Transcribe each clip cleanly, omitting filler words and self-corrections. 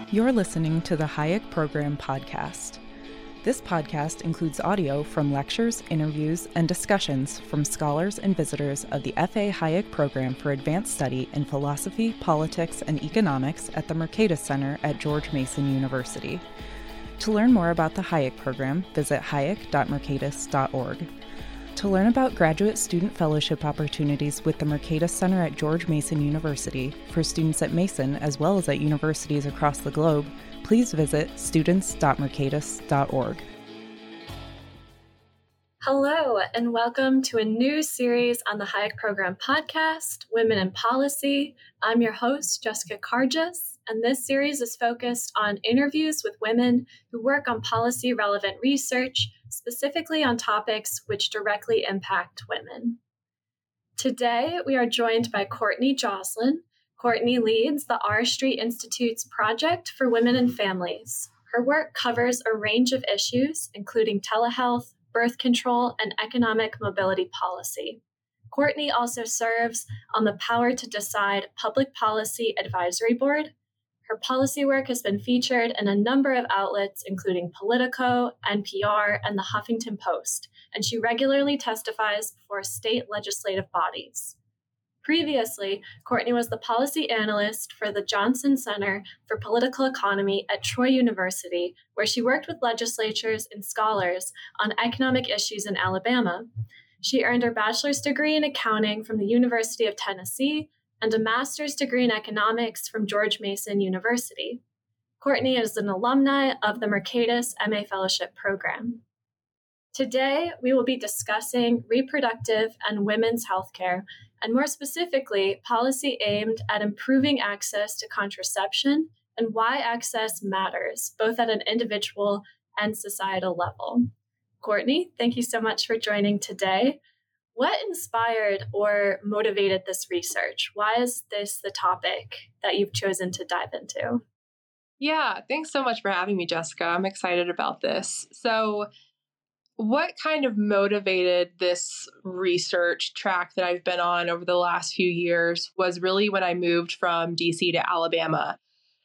You're listening to the Hayek Program podcast. This podcast includes audio from lectures, interviews, and discussions from scholars and visitors of the F.A. Hayek Program for Advanced Study in Philosophy, Politics, and Economics at the Mercatus Center at George Mason University. To learn more about the Hayek Program, visit hayek.mercatus.org. To learn about graduate student fellowship opportunities with the Mercatus Center at George Mason University for students at Mason as well as at universities across the globe, please visit students.mercatus.org. Hello, and welcome to a new series on the Hayek Program podcast, Women in Policy. I'm your host, Jessica Karjas, and this series is focused on interviews with women who work on policy-relevant research, specifically on topics which directly impact women. Today, we are joined by Courtney Joslin. Courtney leads the R Street Institute's Project for Women and Families. Her work covers a range of issues, including telehealth, birth control, and economic mobility policy. Courtney also serves on the Power to Decide Public Policy Advisory Board. Her policy work has been featured in a number of outlets, including Politico, NPR, and the Huffington Post, and she regularly testifies before state legislative bodies. Previously, Courtney was the policy analyst for the Johnson Center for Political Economy at Troy University, where she worked with legislatures and scholars on economic issues in Alabama. She earned her bachelor's degree in accounting from the University of Tennessee and a master's degree in economics from George Mason University. Courtney is an alumni of the Mercatus MA Fellowship Program. Today, we will be discussing reproductive and women's healthcare, and more specifically, policy aimed at improving access to contraception and why access matters, both at an individual and societal level. Courtney, thank you so much for joining today. What inspired or motivated this research? Why is this the topic that you've chosen to dive into? Yeah, thanks so much for having me, Jessica. I'm excited about this. So, what kind of motivated this research track that I've been on over the last few years was really when I moved from DC to Alabama.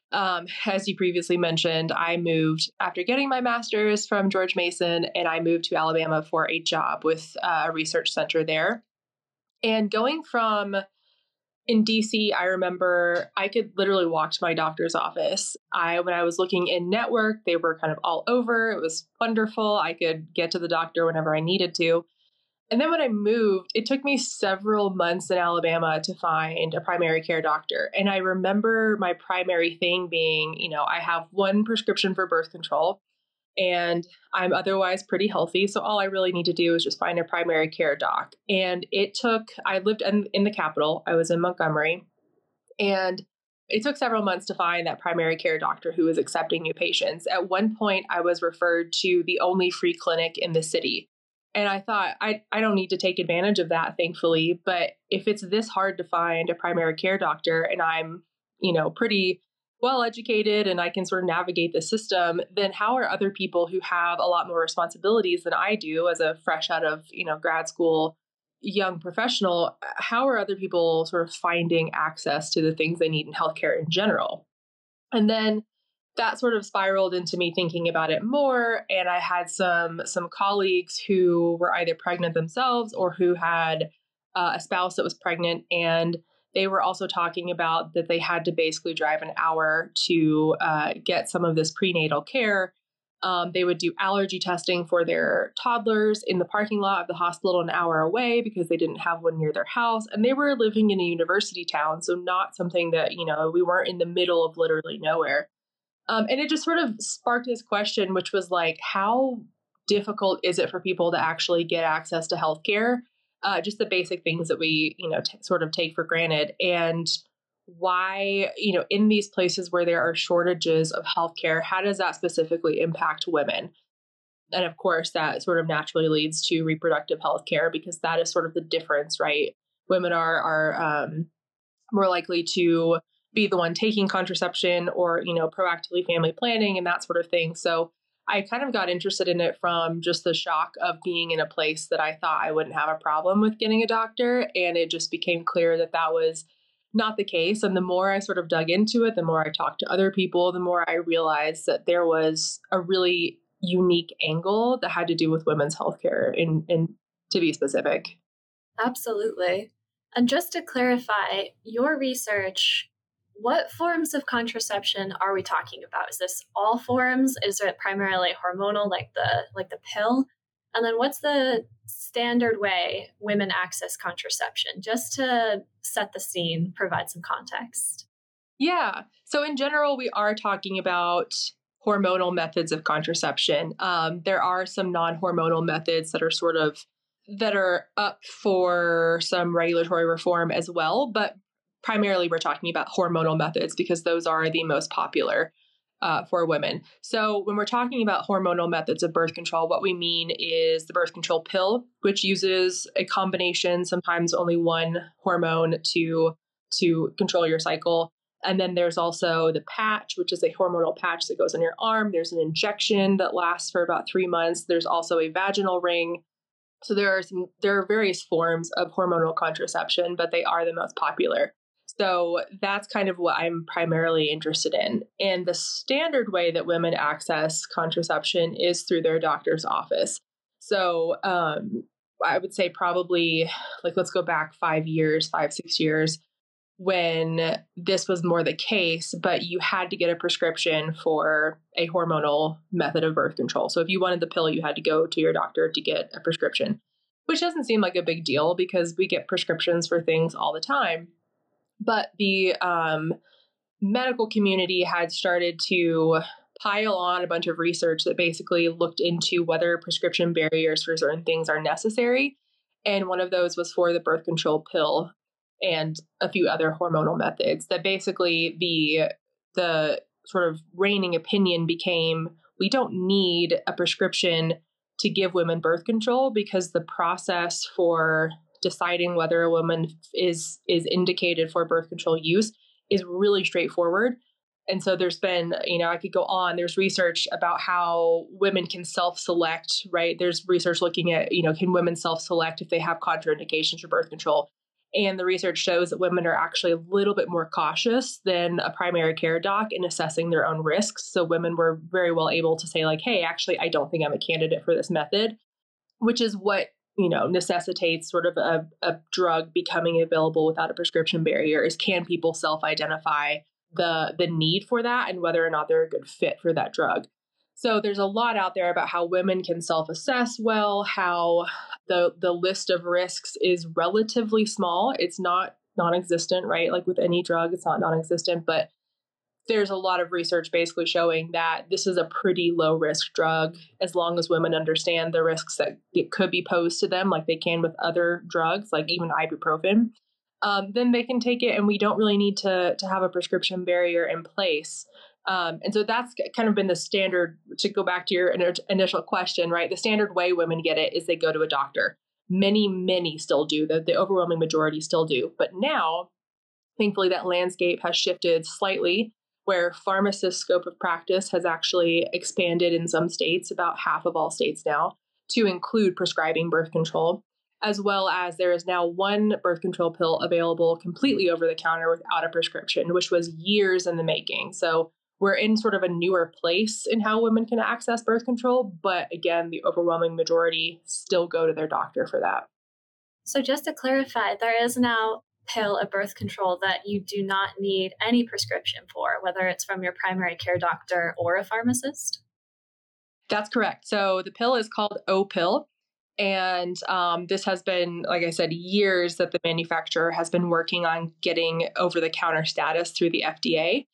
As you previously mentioned, I moved after getting my master's from George Mason, and I moved to Alabama for a job with a research center there. And going from in DC, I remember I could literally walk to my doctor's office. When I was looking in network, they were kind of all over. It was wonderful. I could get to the doctor whenever I needed to. And then when I moved, it took me several months in Alabama to find a primary care doctor. And I remember my primary thing being, I have one prescription for birth control and I'm otherwise pretty healthy. So all I really need to do is just find a primary care doc. And I lived in the capital. I was in Montgomery, and it took several months to find that primary care doctor who was accepting new patients. At one point, I was referred to the only free clinic in the city. And I thought, I don't need to take advantage of that, thankfully. But if it's this hard to find a primary care doctor and I'm, pretty well educated and I can sort of navigate the system, then how are other people who have a lot more responsibilities than I do as a fresh out of, grad school young professional, how are other people sort of finding access to the things they need in healthcare in general? And then that sort of spiraled into me thinking about it more. And I had some colleagues who were either pregnant themselves or who had a spouse that was pregnant. And they were also talking about that they had to basically drive an hour to get some of this prenatal care. They would do allergy testing for their toddlers in the parking lot of the hospital an hour away because they didn't have one near their house. And they were living in a university town, so not something that, we weren't in the middle of literally nowhere. And it just sort of sparked this question, which was like, how difficult is it for people to actually get access to healthcare? Just the basic things that we, sort of take for granted. And why, in these places where there are shortages of healthcare, how does that specifically impact women? And of course, that sort of naturally leads to reproductive healthcare because that is sort of the difference, right? Women are more likely to be the one taking contraception or, proactively family planning and that sort of thing. So I kind of got interested in it from just the shock of being in a place that I thought I wouldn't have a problem with getting a doctor. And it just became clear that that was not the case. And the more I sort of dug into it, the more I talked to other people, the more I realized that there was a really unique angle that had to do with women's healthcare, in to be specific. Absolutely. And just to clarify, your research, what forms of contraception are we talking about? Is this all forms? Is it primarily hormonal, like the pill? And then what's the standard way women access contraception? Just to set the scene, provide some context. Yeah. So in general, we are talking about hormonal methods of contraception. There are some non-hormonal methods that are up for some regulatory reform as well, but primarily we're talking about hormonal methods because those are the most popular for women. So when we're talking about hormonal methods of birth control, what we mean is the birth control pill, which uses a combination, sometimes only one hormone to control your cycle. And then there's also the patch, which is a hormonal patch that goes on your arm. There's an injection that lasts for about 3 months. There's also a vaginal ring. So there are various forms of hormonal contraception, but they are the most popular. So that's kind of what I'm primarily interested in. And the standard way that women access contraception is through their doctor's office. So I would say probably, like, let's go back 5 years, 6 years, when this was more the case, but you had to get a prescription for a hormonal method of birth control. So if you wanted the pill, you had to go to your doctor to get a prescription, which doesn't seem like a big deal because we get prescriptions for things all the time. But the medical community had started to pile on a bunch of research that basically looked into whether prescription barriers for certain things are necessary. And one of those was for the birth control pill and a few other hormonal methods. That basically the sort of reigning opinion became, we don't need a prescription to give women birth control because the process for deciding whether a woman is indicated for birth control use is really straightforward. And so there's been, I could go on, there's research about how women can self-select, right? There's research looking at, can women self-select if they have contraindications for birth control? And the research shows that women are actually a little bit more cautious than a primary care doc in assessing their own risks. So women were very well able to say, like, hey, actually, I don't think I'm a candidate for this method, which is what, necessitates sort of a drug becoming available without a prescription barrier. Is, can people self-identify the need for that and whether or not they're a good fit for that drug? So there's a lot out there about how women can self-assess well, how the list of risks is relatively small. It's not non-existent, right? Like with any drug, it's not non-existent, but there's a lot of research basically showing that this is a pretty low risk drug as long as women understand the risks that it could be posed to them, like they can with other drugs, like even ibuprofen. Then they can take it, and we don't really need to have a prescription barrier in place. And so that's kind of been the standard, to go back to your initial question, right? The standard way women get it is they go to a doctor. Many still do. The overwhelming majority still do. But now, thankfully, that landscape has shifted slightly, where pharmacist scope of practice has actually expanded in some states, about half of all states now, to include prescribing birth control, as well as there is now one birth control pill available completely over the counter without a prescription, which was years in the making. So we're in sort of a newer place in how women can access birth control. But again, the overwhelming majority still go to their doctor for that. So just to clarify, there is now pill of birth control that you do not need any prescription for, whether it's from your primary care doctor or a pharmacist? That's correct. So the pill is called Opill. And this has been, like I said, years that the manufacturer has been working on getting over-the-counter status through the FDA.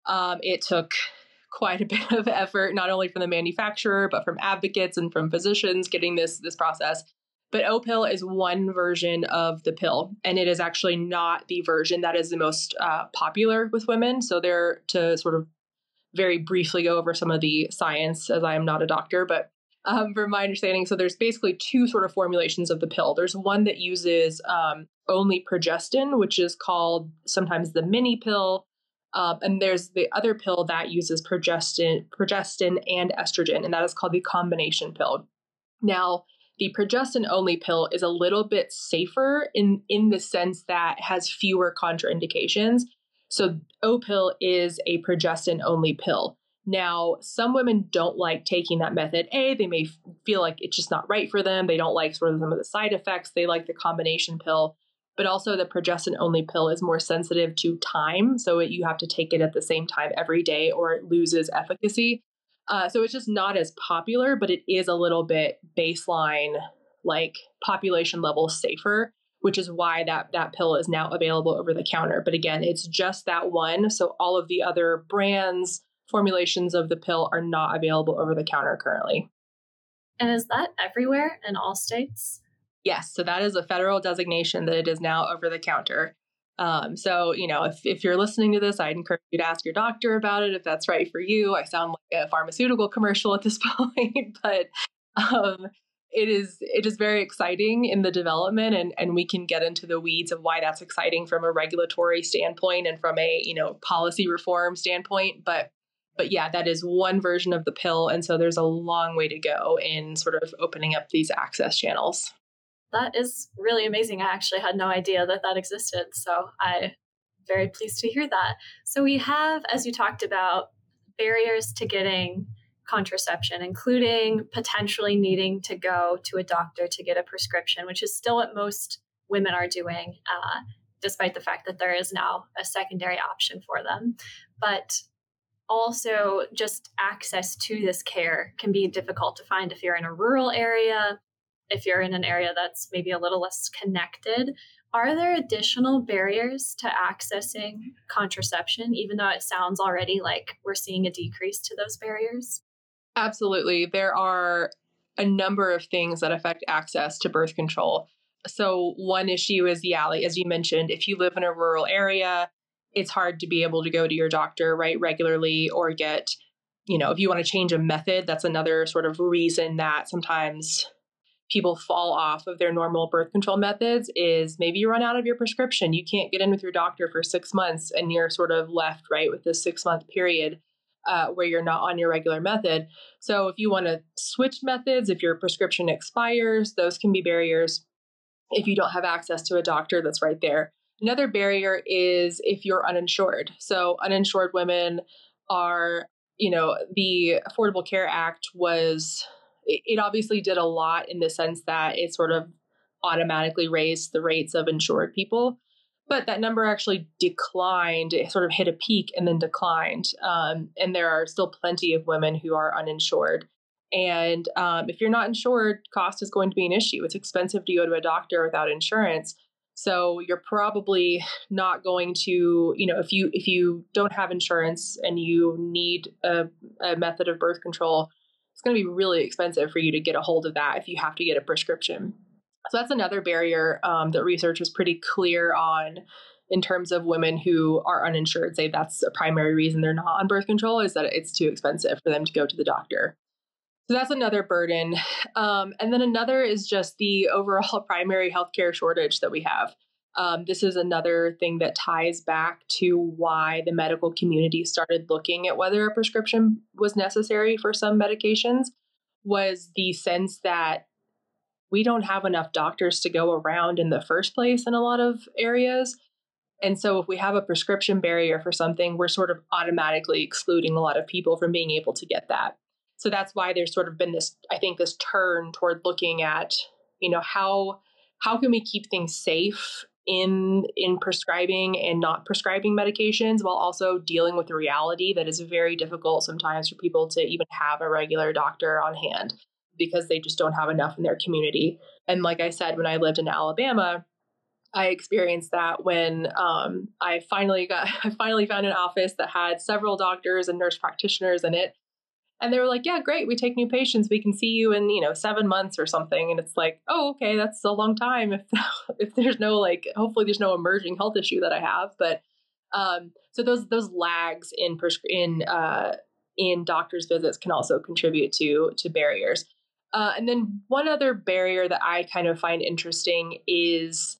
It took quite a bit of effort, not only from the manufacturer, but from advocates and from physicians getting this process. But Opill is one version of the pill, and it is actually not the version that is the most popular with women. So to sort of very briefly go over some of the science, as I am not a doctor, but from my understanding, so there's basically two sort of formulations of the pill. There's one that uses only progestin, which is called sometimes the mini pill. And there's the other pill that uses progestin and estrogen, and that is called the combination pill. Now, The progestin-only pill is a little bit safer in the sense that it has fewer contraindications. So Opill is a progestin-only pill. Now, some women don't like taking that method. They may feel like it's just not right for them. They don't like sort of some of the side effects. They like the combination pill. But also the progestin-only pill is more sensitive to time. So you have to take it at the same time every day or it loses efficacy. So it's just not as popular, but it is a little bit baseline, like population level safer, which is why that pill is now available over the counter. But again, it's just that one. So all of the other brands, formulations of the pill are not available over the counter currently. And is that everywhere in all states? Yes. So that is a federal designation that it is now over the counter. So, if you're listening to this, I'd encourage you to ask your doctor about it if that's right for you. I sound like a pharmaceutical commercial at this point, but it is very exciting in the development, and we can get into the weeds of why that's exciting from a regulatory standpoint and from a policy reform standpoint. But yeah, that is one version of the pill, and so there's a long way to go in sort of opening up these access channels. That is really amazing. I actually had no idea that existed. So I'm very pleased to hear that. So we have, as you talked about, barriers to getting contraception, including potentially needing to go to a doctor to get a prescription, which is still what most women are doing, despite the fact that there is now a secondary option for them. But also just access to this care can be difficult to find if you're in a rural area, if you're in an area that's maybe a little less connected. Are there additional barriers to accessing contraception, even though it sounds already like we're seeing a decrease to those barriers? Absolutely. There are a number of things that affect access to birth control. So one issue is, as you mentioned, if you live in a rural area, it's hard to be able to go to your doctor, right, regularly, or get, if you want to change a method, that's another sort of reason that sometimes people fall off of their normal birth control methods is maybe you run out of your prescription. You can't get in with your doctor for 6 months and you're sort of left, right, with this 6-month period where you're not on your regular method. So if you want to switch methods, if your prescription expires, those can be barriers if you don't have access to a doctor that's right there. Another barrier is if you're uninsured. So uninsured women are, the Affordable Care Act it obviously did a lot in the sense that it sort of automatically raised the rates of insured people. But that number actually declined. It sort of hit a peak and then declined. And there are still plenty of women who are uninsured. And if you're not insured, cost is going to be an issue. It's expensive to go to a doctor without insurance. So you're probably not going to, if you don't have insurance and you need a method of birth control, it's going to be really expensive for you to get a hold of that if you have to get a prescription. So that's another barrier that research is pretty clear on in terms of women who are uninsured. Say that's a primary reason they're not on birth control is that it's too expensive for them to go to the doctor. So that's another burden. And then another is just the overall primary healthcare shortage that we have. This is another thing that ties back to why the medical community started looking at whether a prescription was necessary for some medications, was the sense that we don't have enough doctors to go around in the first place in a lot of areas. And so if we have a prescription barrier for something, we're sort of automatically excluding a lot of people from being able to get that. So that's why there's sort of been this turn toward looking at, how can we keep things safe in prescribing and not prescribing medications while also dealing with the reality that is very difficult sometimes for people to even have a regular doctor on hand because they just don't have enough in their community. And like I said, when I lived in Alabama, I experienced that when I finally found an office that had several doctors and nurse practitioners in it. And they were like, yeah, great. We take new patients. We can see you in, 7 months or something. And it's like, oh, okay, that's a long time. If there's no, hopefully there's no emerging health issue that I have. But so those lags in doctor's visits can also contribute to barriers. And then one other barrier that I kind of find interesting is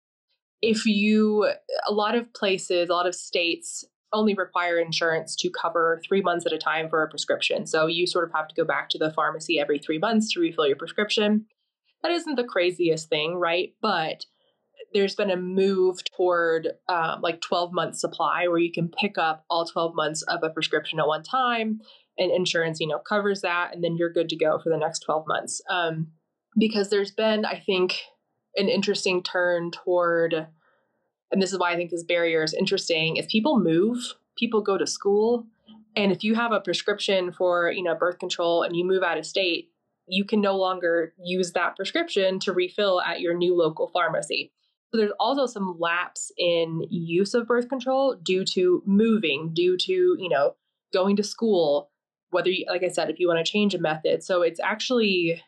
a lot of states only require insurance to cover 3 months at a time for a prescription. So you sort of have to go back to the pharmacy every 3 months to refill your prescription. that isn't the craziest thing, right? But there's been a move toward like 12-month supply where you can pick up all 12 months of a prescription at one time, and insurance, covers that, and then you're good to go for the next 12 months. Because there's been, I think, an interesting turn toward, and this is why I think this barrier is interesting, is people move, people go to school, and if you have a prescription for, birth control and you move out of state, you can no longer use that prescription to refill at your new local pharmacy. So there's also some lapse in use of birth control due to moving, due to, going to school, whether you, like I said, if you want to change a method. So it's actually,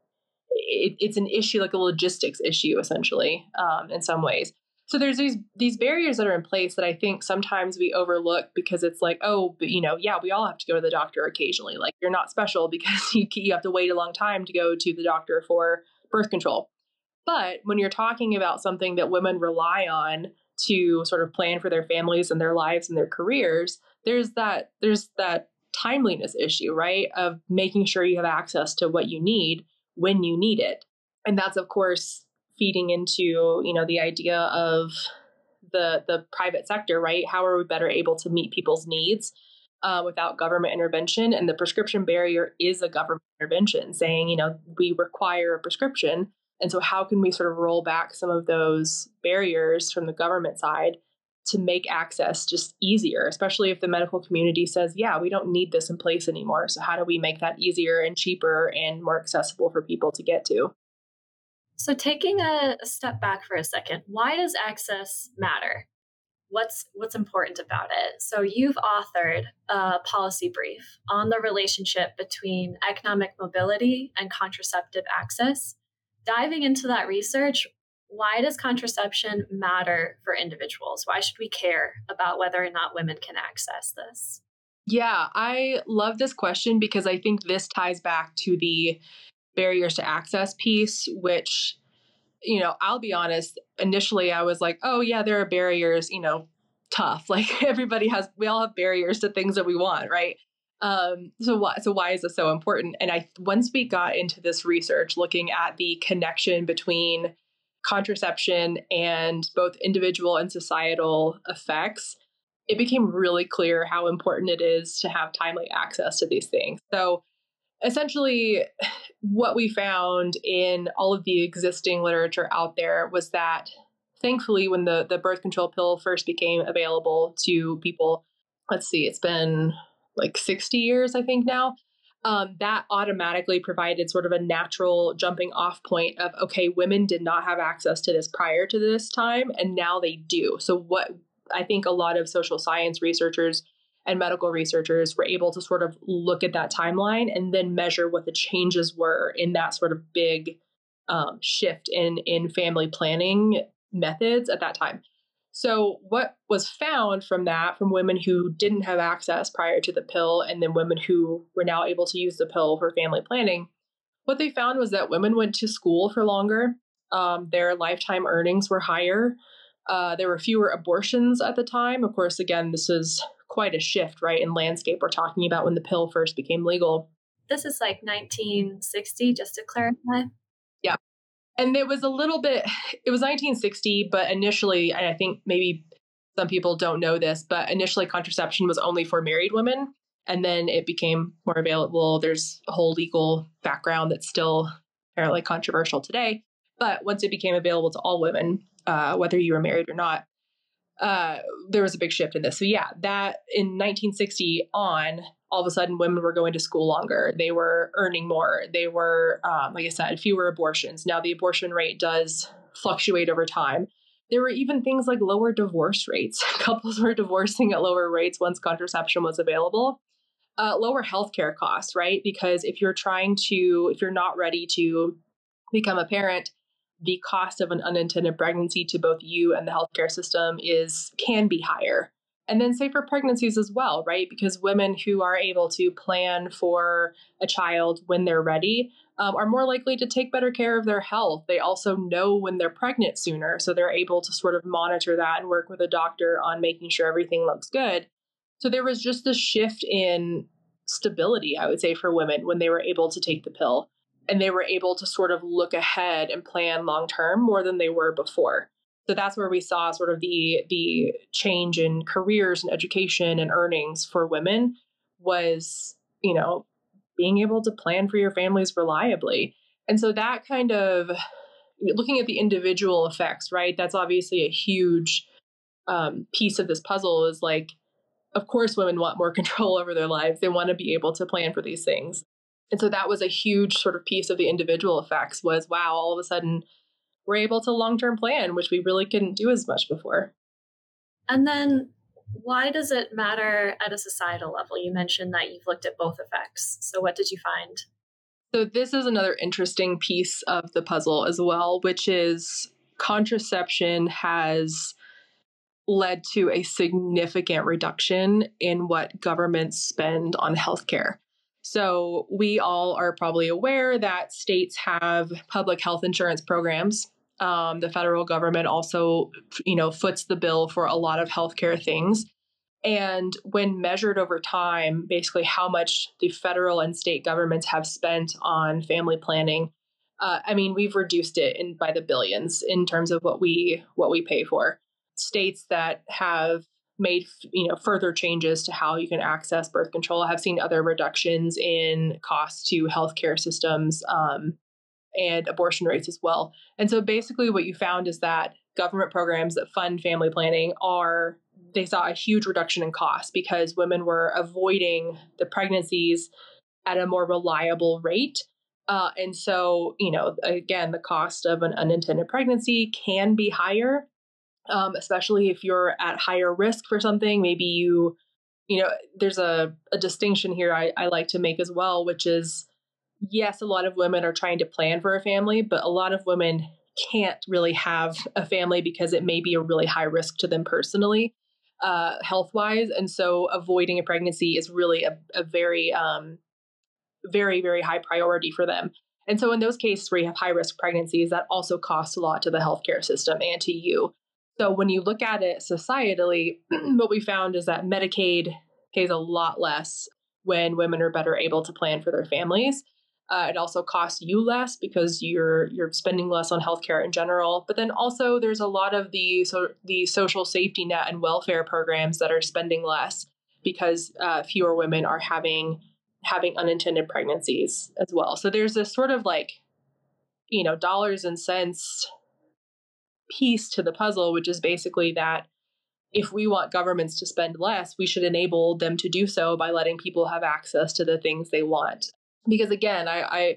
it's an issue, like a logistics issue, essentially, in some ways. So there's these barriers that are in place that I think sometimes we overlook because it's like, oh, but yeah, we all have to go to the doctor occasionally. Like, you're not special because you have to wait a long time to go to the doctor for birth control. But when you're talking about something that women rely on to sort of plan for their families and their lives and their careers, there's that timeliness issue, right? Of making sure you have access to what you need when you need it. And that's, of course, feeding into, the idea of the private sector, right? How are we better able to meet people's needs without government intervention? And the prescription barrier is a government intervention saying, we require a prescription. And so how can we sort of roll back some of those barriers from the government side to make access just easier, especially if the medical community says, yeah, we don't need this in place anymore. So how do we make that easier and cheaper and more accessible for people to get to? So taking a step back for a second, why does access matter? What's important about it? So you've authored a policy brief on the relationship between economic mobility and contraceptive access. Diving into that research, why does contraception matter for individuals? Why should we care about whether or not women can access this? Yeah, I love this question because I think this ties back to the barriers to access piece, which, I'll be honest, initially I was like, oh yeah, there are barriers, tough. Like we all have barriers to things that we want, right? So why is this so important? And once we got into this research, looking at the connection between contraception and both individual and societal effects, it became really clear how important it is to have timely access to these things. So essentially, what we found in all of the existing literature out there was that, thankfully, when the birth control pill first became available to people, it's been like 60 years, I think now, that automatically provided sort of a natural jumping off point of, okay, women did not have access to this prior to this time, and now they do. So what I think a lot of social science researchers and medical researchers were able to sort of look at that timeline and then measure what the changes were in that sort of big shift in family planning methods at that time. So what was found from women who didn't have access prior to the pill and then women who were now able to use the pill for family planning, what they found was that women went to school for longer. Their lifetime earnings were higher. There were fewer abortions at the time. Of course, again, this is quite a shift, right, in landscape we're talking about when the pill first became legal. This is like 1960, just to clarify. Yeah. And it was 1960, but initially, and I think maybe some people don't know this, but initially contraception was only for married women. And then it became more available. There's a whole legal background that's still apparently controversial today. But once it became available to all women, whether you were married or not, there was a big shift in this. So yeah, that in 1960 on, all of a sudden women were going to school longer. They were earning more. They were, like I said, fewer abortions. Now the abortion rate does fluctuate over time. There were even things like lower divorce rates. Couples were divorcing at lower rates once contraception was available. Lower healthcare costs, right? Because if you're not ready to become a parent, the cost of an unintended pregnancy to both you and the healthcare system can be higher. And then safer pregnancies as well, right? Because women who are able to plan for a child when they're ready are more likely to take better care of their health. They also know when they're pregnant sooner, so they're able to sort of monitor that and work with a doctor on making sure everything looks good. So there was just this shift in stability, I would say, for women when they were able to take the pill. they were able to sort of look ahead and plan long term more than they were before. So that's where we saw sort of the change in careers and education and earnings for women was, being able to plan for your families reliably. And so that kind of looking at the individual effects, right? That's obviously a huge piece of this puzzle is like, of course, women want more control over their lives. They want to be able to plan for these things. And so that was a huge sort of piece of the individual effects was, wow, all of a sudden we're able to long-term plan, which we really couldn't do as much before. And then why does it matter at a societal level? You mentioned that you've looked at both effects. So what did you find? So this is another interesting piece of the puzzle as well, which is contraception has led to a significant reduction in what governments spend on healthcare. So we all are probably aware that states have public health insurance programs. The federal government also, foots the bill for a lot of healthcare things. And when measured over time, basically how much the federal and state governments have spent on family planning, we've reduced it by the billions in terms of what we pay for. States that have made further changes to how you can access birth control have seen other reductions in costs to healthcare systems and abortion rates as well. And so basically what you found is that government programs that fund family planning they saw a huge reduction in cost because women were avoiding the pregnancies at a more reliable rate. And so, again, the cost of an unintended pregnancy can be higher, especially if you're at higher risk for something. Maybe there's a distinction here I like to make as well, which is, yes, a lot of women are trying to plan for a family, but a lot of women can't really have a family because it may be a really high risk to them personally. Health-wise. And so avoiding a pregnancy is really a very, very, very high priority for them. And so in those cases where you have high-risk pregnancies, that also costs a lot to the healthcare system and to you. So when you look at it societally, what we found is that Medicaid pays a lot less when women are better able to plan for their families. It also costs you less because you're spending less on healthcare in general. But then also there's a lot of the social safety net and welfare programs that are spending less because fewer women are having unintended pregnancies as well. So there's this sort of dollars and cents piece to the puzzle, which is basically that if we want governments to spend less, we should enable them to do so by letting people have access to the things they want. Because again, I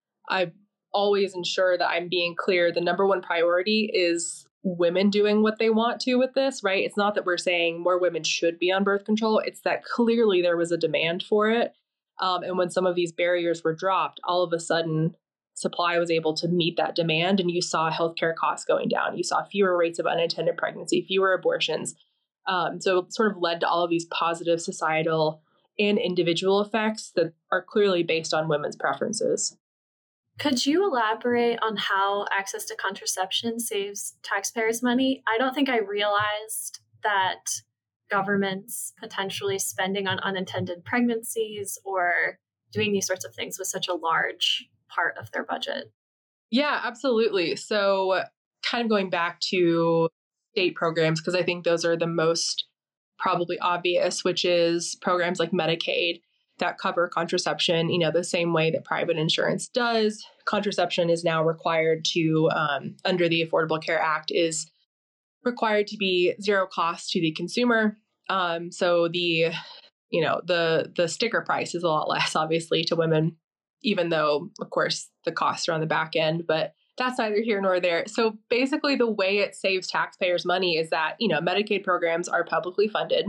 always ensure that I'm being clear. The number one priority is women doing what they want to with this, right? It's not that we're saying more women should be on birth control. It's that clearly there was a demand for it. And when some of these barriers were dropped, all of a sudden supply was able to meet that demand. And you saw healthcare costs going down. You saw fewer rates of unintended pregnancy, fewer abortions. So it sort of led to all of these positive societal and individual effects that are clearly based on women's preferences. Could you elaborate on how access to contraception saves taxpayers money? I don't think I realized that governments potentially spending on unintended pregnancies or doing these sorts of things was such a large part of their budget. Yeah, absolutely. So kind of going back to state programs, because I think those are the most probably obvious, which is programs like Medicaid that cover contraception, the same way that private insurance does. Contraception is now required to, under the Affordable Care Act, is required to be zero cost to the consumer. So the sticker price is a lot less, obviously, to women, even though, of course, the costs are on the back end, but that's neither here nor there. So basically the way it saves taxpayers money is that, Medicaid programs are publicly funded.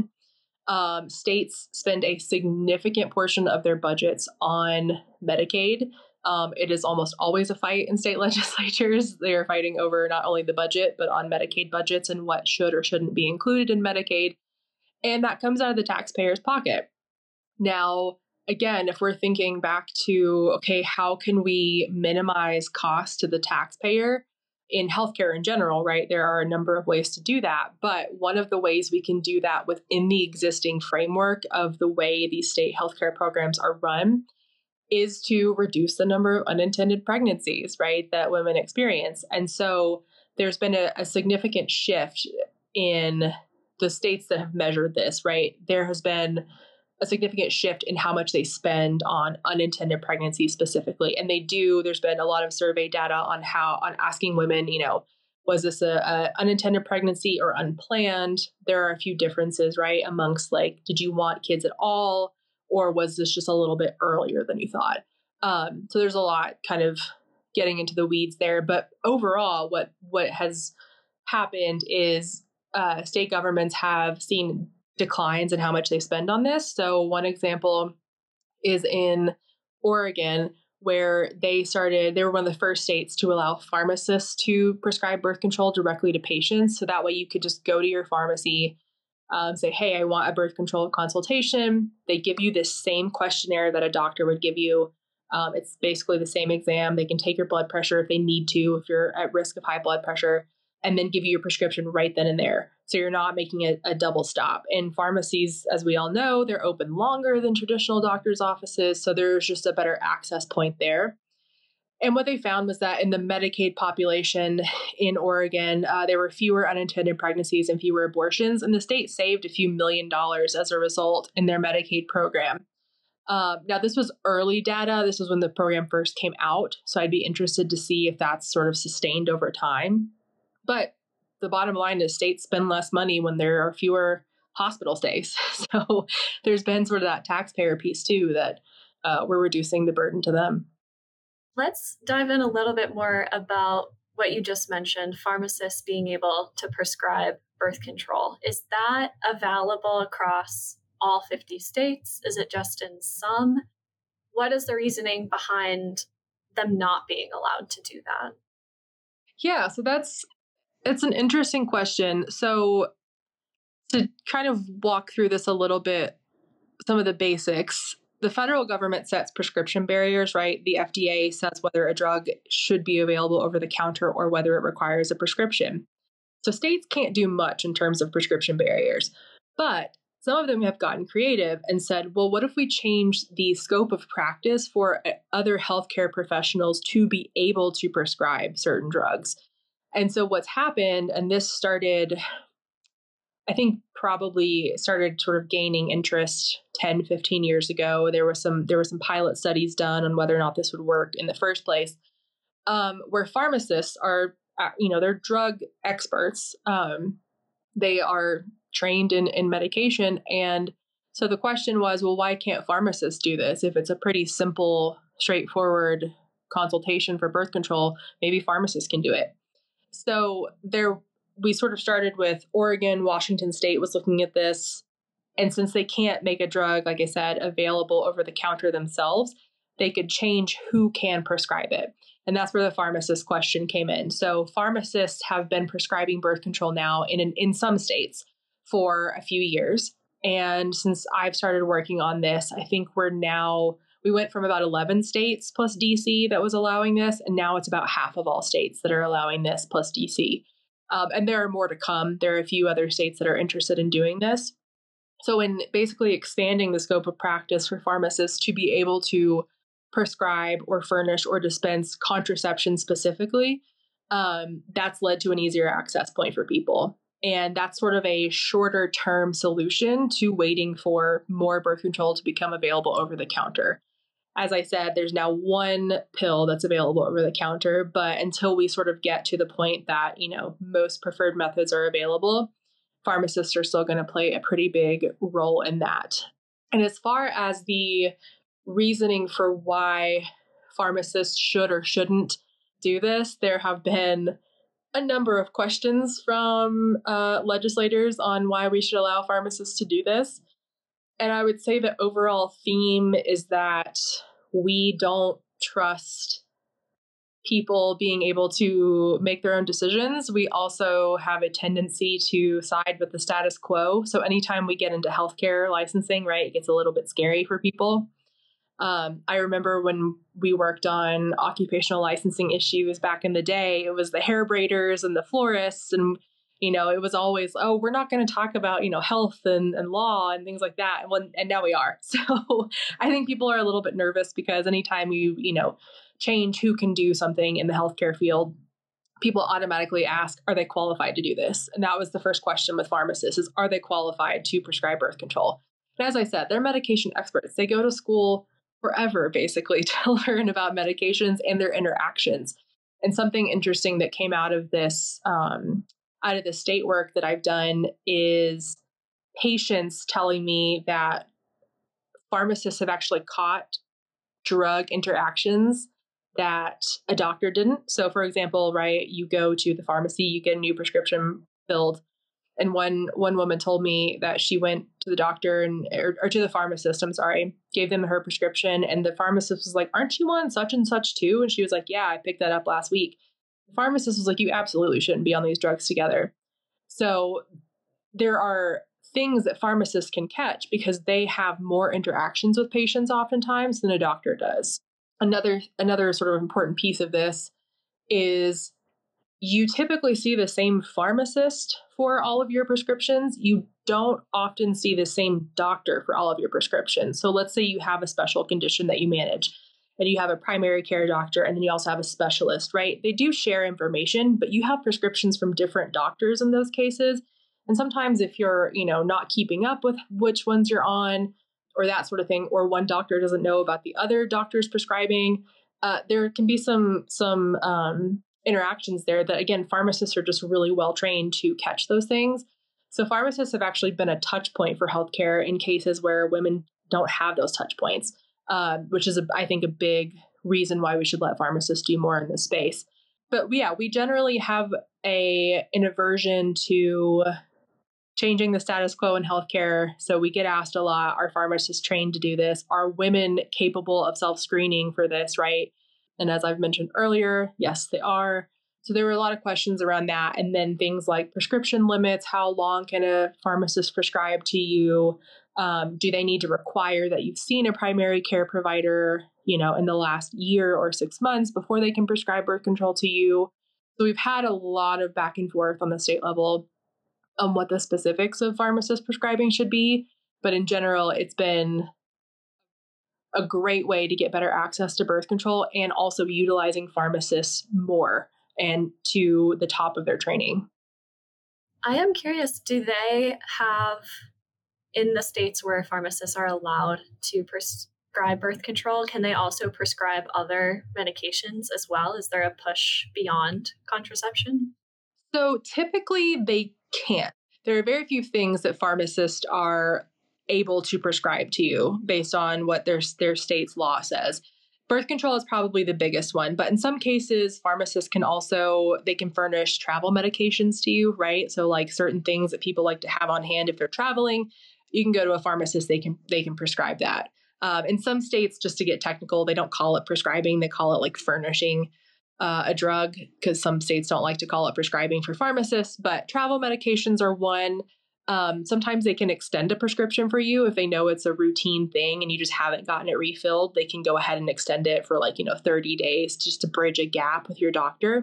States spend a significant portion of their budgets on Medicaid. It is almost always a fight in state legislatures. They are fighting over not only the budget, but on Medicaid budgets and what should or shouldn't be included in Medicaid. And that comes out of the taxpayer's pocket. Now, again, if we're thinking back to, okay, how can we minimize costs to the taxpayer in healthcare in general, right? There are a number of ways to do that. But one of the ways we can do that within the existing framework of the way these state healthcare programs are run is to reduce the number of unintended pregnancies, right, that women experience. And so there's been a significant shift in the states that have measured this, right? There has been a significant shift in how much they spend on unintended pregnancy specifically. And there's been a lot of survey data on asking women, was this a unintended pregnancy or unplanned? There are a few differences, right? Amongst did you want kids at all? Or was this just a little bit earlier than you thought? So there's a lot kind of getting into the weeds there. But overall, what has happened is state governments have seen declines in how much they spend on this. So one example is in Oregon, where they were one of the first states to allow pharmacists to prescribe birth control directly to patients. So that way you could just go to your pharmacy, say, hey, I want a birth control consultation. They give you this same questionnaire that a doctor would give you. It's basically the same exam. They can take your blood pressure if they need to, if you're at risk of high blood pressure, and then give you your prescription right then and there. So you're not making a double stop. And pharmacies, as we all know, they're open longer than traditional doctors' offices. So there's just a better access point there. And what they found was that in the Medicaid population in Oregon, there were fewer unintended pregnancies and fewer abortions. And the state saved a few $1 million as a result in their Medicaid program. Now, this was early data. This was when the program first came out. So I'd be interested to see if that's sort of sustained over time. But the bottom line is states spend less money when there are fewer hospital stays. So there's been sort of that taxpayer piece too, that we're reducing the burden to them. Let's dive in a little bit more about what you just mentioned, pharmacists being able to prescribe birth control. Is that available across all 50 states? Is it just in some? What is the reasoning behind them not being allowed to do that? Yeah, so it's an interesting question. So to kind of walk through this a little bit, some of the basics, the federal government sets prescription barriers, right? The FDA sets whether a drug should be available over the counter or whether it requires a prescription. So states can't do much in terms of prescription barriers, but some of them have gotten creative and said, well, what if we change the scope of practice for other healthcare professionals to be able to prescribe certain drugs? And so what's happened, and this started, I think probably started sort of gaining interest 10, 15 years ago. There were some pilot studies done on whether or not this would work in the first place, where pharmacists are, they're drug experts. They are trained in medication. And so the question was, well, why can't pharmacists do this? If it's a pretty simple, straightforward consultation for birth control, maybe pharmacists can do it. So we sort of started with Oregon. Washington State was looking at this. And since they can't make a drug, like I said, available over the counter themselves, they could change who can prescribe it. And that's where the pharmacist question came in. So pharmacists have been prescribing birth control now in some states for a few years. And since I've started working on this, I think we went from about 11 states plus DC that was allowing this, and now it's about half of all states that are allowing this plus DC. And there are more to come. There are a few other states that are interested in doing this. So in basically expanding the scope of practice for pharmacists to be able to prescribe or furnish or dispense contraception specifically, that's led to an easier access point for people. And that's sort of a shorter term solution to waiting for more birth control to become available over the counter. As I said, there's now one pill that's available over the counter, but until we sort of get to the point that, most preferred methods are available, pharmacists are still going to play a pretty big role in that. And as far as the reasoning for why pharmacists should or shouldn't do this, there have been a number of questions from legislators on why we should allow pharmacists to do this. And I would say the overall theme is that we don't trust people being able to make their own decisions. We also have a tendency to side with the status quo. So anytime we get into healthcare licensing, right, it gets a little bit scary for people. I remember when we worked on occupational licensing issues back in the day, it was the hair braiders and the florists, and It was always, oh, we're not going to talk about, health and law and things like that. And now we are. So I think people are a little bit nervous because anytime you change who can do something in the healthcare field, people automatically ask, are they qualified to do this? And that was the first question with pharmacists is, are they qualified to prescribe birth control? And as I said, they're medication experts. They go to school forever, basically, to learn about medications and their interactions. And something interesting that came out of this, out of the state work that I've done is patients telling me that pharmacists have actually caught drug interactions that a doctor didn't. So for example, right, you go to the pharmacy, you get a new prescription filled. And one woman told me that she went to the doctor or to the pharmacist, gave them her prescription. And the pharmacist was like, aren't you on such and such too? And she was like, yeah, I picked that up last week. The pharmacist was like, you absolutely shouldn't be on these drugs together. So there are things that pharmacists can catch because they have more interactions with patients oftentimes than a doctor does. Another sort of important piece of this is you typically see the same pharmacist for all of your prescriptions. You don't often see the same doctor for all of your prescriptions. So let's say you have a special condition that you manage and you have a primary care doctor and then you also have a specialist, right? They do share information, but you have prescriptions from different doctors in those cases. And sometimes if you're, not keeping up with which ones you're on or that sort of thing, or one doctor doesn't know about the other doctor's prescribing, there can be some interactions there that, again, pharmacists are just really well trained to catch those things. So pharmacists have actually been a touch point for healthcare in cases where women don't have those touch points, which is, I think, a big reason why we should let pharmacists do more in this space. But yeah, we generally have an aversion to changing the status quo in healthcare. So we get asked a lot, are pharmacists trained to do this? Are women capable of self-screening for this, right? And as I've mentioned earlier, yes, they are. So there were a lot of questions around that. And then things like prescription limits, how long can a pharmacist prescribe to you? Do they need to require that you've seen a primary care provider, in the last year or 6 months before they can prescribe birth control to you? So we've had a lot of back and forth on the state level on what the specifics of pharmacist prescribing should be. But in general, it's been a great way to get better access to birth control and also utilizing pharmacists more and to the top of their training. I am curious, do they have, in the states where pharmacists are allowed to prescribe birth control, can they also prescribe other medications as well? Is there a push beyond contraception? So typically they can't. There are very few things that pharmacists are able to prescribe to you based on what their state's law says. Birth control is probably the biggest one, but in some cases, pharmacists can furnish travel medications to you, right? So like certain things that people like to have on hand if they're traveling, you can go to a pharmacist, they can prescribe that. In some states, just to get technical, they don't call it prescribing, they call it like furnishing a drug, because some states don't like to call it prescribing for pharmacists, but travel medications are one. Sometimes they can extend a prescription for you if they know it's a routine thing and you just haven't gotten it refilled. They can go ahead and extend it for 30 days just to bridge a gap with your doctor.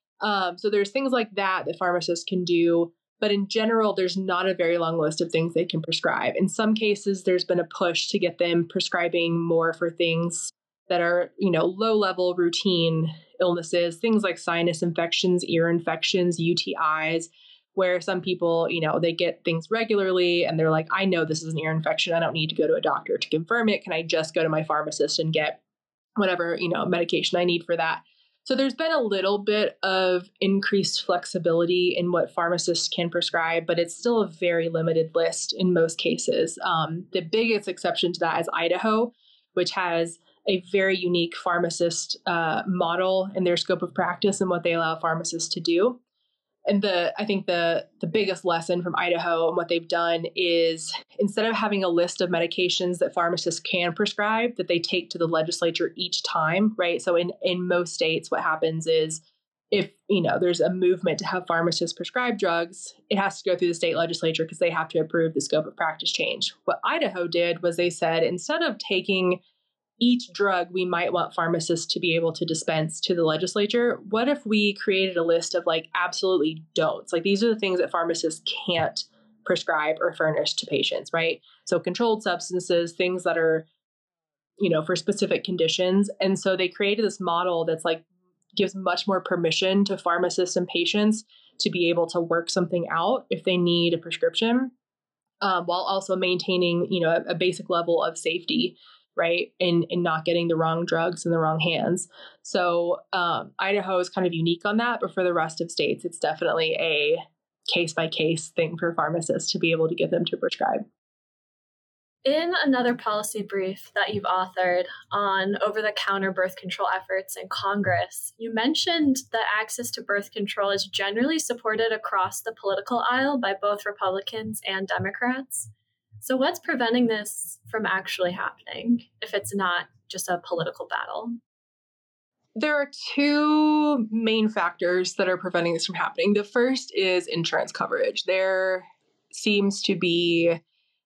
So there's things like that pharmacists can do. But in general, there's not a very long list of things they can prescribe. In some cases, there's been a push to get them prescribing more for things that are, low-level routine illnesses, things like sinus infections, ear infections, UTIs, where some people, they get things regularly and they're like, I know this is an ear infection. I don't need to go to a doctor to confirm it. Can I just go to my pharmacist and get whatever, medication I need for that? So there's been a little bit of increased flexibility in what pharmacists can prescribe, but it's still a very limited list in most cases. The biggest exception to that is Idaho, which has a very unique pharmacist model in their scope of practice and what they allow pharmacists to do. And I think the biggest lesson from Idaho and what they've done is instead of having a list of medications that pharmacists can prescribe that they take to the legislature each time, right? So in most states, what happens is if, there's a movement to have pharmacists prescribe drugs, it has to go through the state legislature because they have to approve the scope of practice change. What Idaho did was they said, instead of taking each drug we might want pharmacists to be able to dispense to the legislature, what if we created a list of like absolutely don'ts? Like these are the things that pharmacists can't prescribe or furnish to patients, right? So controlled substances, things that are, for specific conditions. And so they created this model that's like gives much more permission to pharmacists and patients to be able to work something out if they need a prescription, while also maintaining, a basic level of safety, right? And not getting the wrong drugs in the wrong hands. So Idaho is kind of unique on that, but for the rest of states, it's definitely a case by case thing for pharmacists to be able to get them to prescribe. In another policy brief that you've authored on over-the-counter birth control efforts in Congress, you mentioned that access to birth control is generally supported across the political aisle by both Republicans and Democrats. So what's preventing this from actually happening if it's not just a political battle? There are two main factors that are preventing this from happening. The first is insurance coverage. There seems to be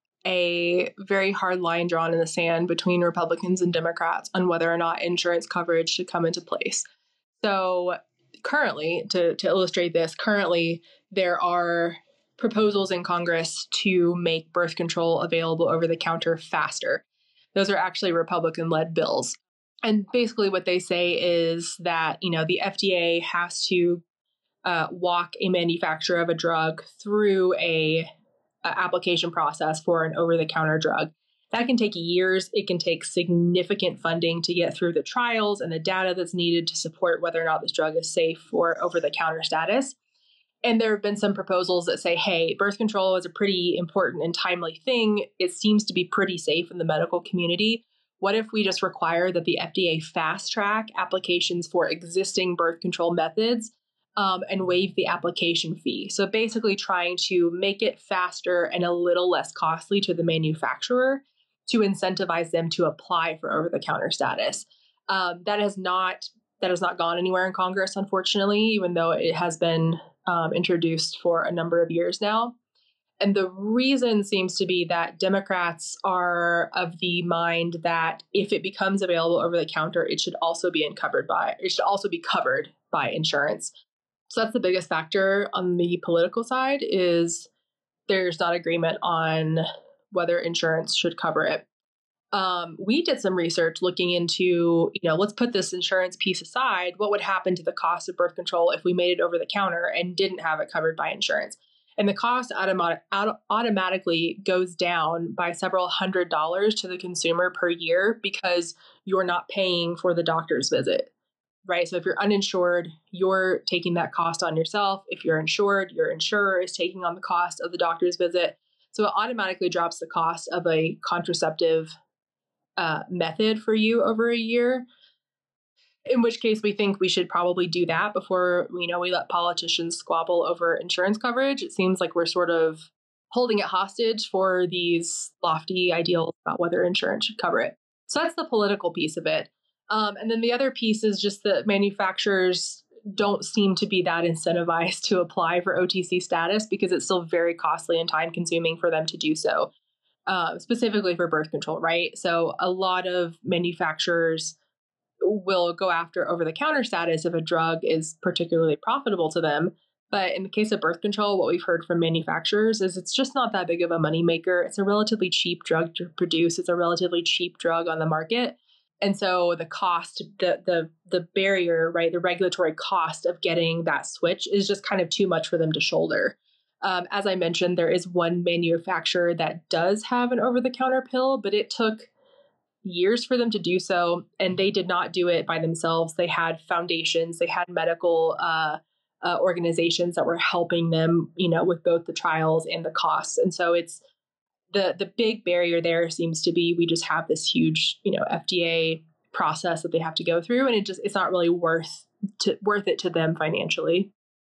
a very hard line drawn in the sand between Republicans and Democrats on whether or not insurance coverage should come into place. So currently, to illustrate this, there are proposals in Congress to make birth control available over the counter faster. Those are actually Republican-led bills. And basically what they say is that, the FDA has to walk a manufacturer of a drug through a application process for an over-the-counter drug. That can take years. It can take significant funding to get through the trials and the data that's needed to support whether or not this drug is safe for over-the-counter status. And there have been some proposals that say, hey, birth control is a pretty important and timely thing. It seems to be pretty safe in the medical community. What if we just require that the FDA fast track applications for existing birth control methods and waive the application fee? So basically trying to make it faster and a little less costly to the manufacturer to incentivize them to apply for over-the-counter status. That has not gone anywhere in Congress, unfortunately, even though it has been introduced for a number of years now. And the reason seems to be that Democrats are of the mind that if it becomes available over the counter, it should also be covered by insurance. So that's the biggest factor on the political side, is there's not agreement on whether insurance should cover it. We did some research looking into, let's put this insurance piece aside. What would happen to the cost of birth control if we made it over the counter and didn't have it covered by insurance? And the cost automatically goes down by several $100s to the consumer per year because you're not paying for the doctor's visit, right? So if you're uninsured, you're taking that cost on yourself. If you're insured, your insurer is taking on the cost of the doctor's visit. So it automatically drops the cost of a contraceptive method for you over a year. In which case, we think we should probably do that before we let politicians squabble over insurance coverage. It seems like we're sort of holding it hostage for these lofty ideals about whether insurance should cover it. So that's the political piece of it. And then the other piece is just that manufacturers don't seem to be that incentivized to apply for OTC status because it's still very costly and time consuming for them to do so, specifically for birth control, right? So a lot of manufacturers will go after over-the-counter status if a drug is particularly profitable to them. But in the case of birth control, what we've heard from manufacturers is it's just not that big of a moneymaker. It's a relatively cheap drug to produce. It's a relatively cheap drug on the market. And so the cost, the barrier, right, the regulatory cost of getting that switch is just kind of too much for them to shoulder. As I mentioned, there is one manufacturer that does have an over-the-counter pill, but it took years for them to do so, and they did not do it by themselves. They had foundations, they had medical organizations that were helping them, with both the trials and the costs. And so it's the big barrier there seems to be we just have this huge, FDA process that they have to go through, and it's not really worth it to them financially.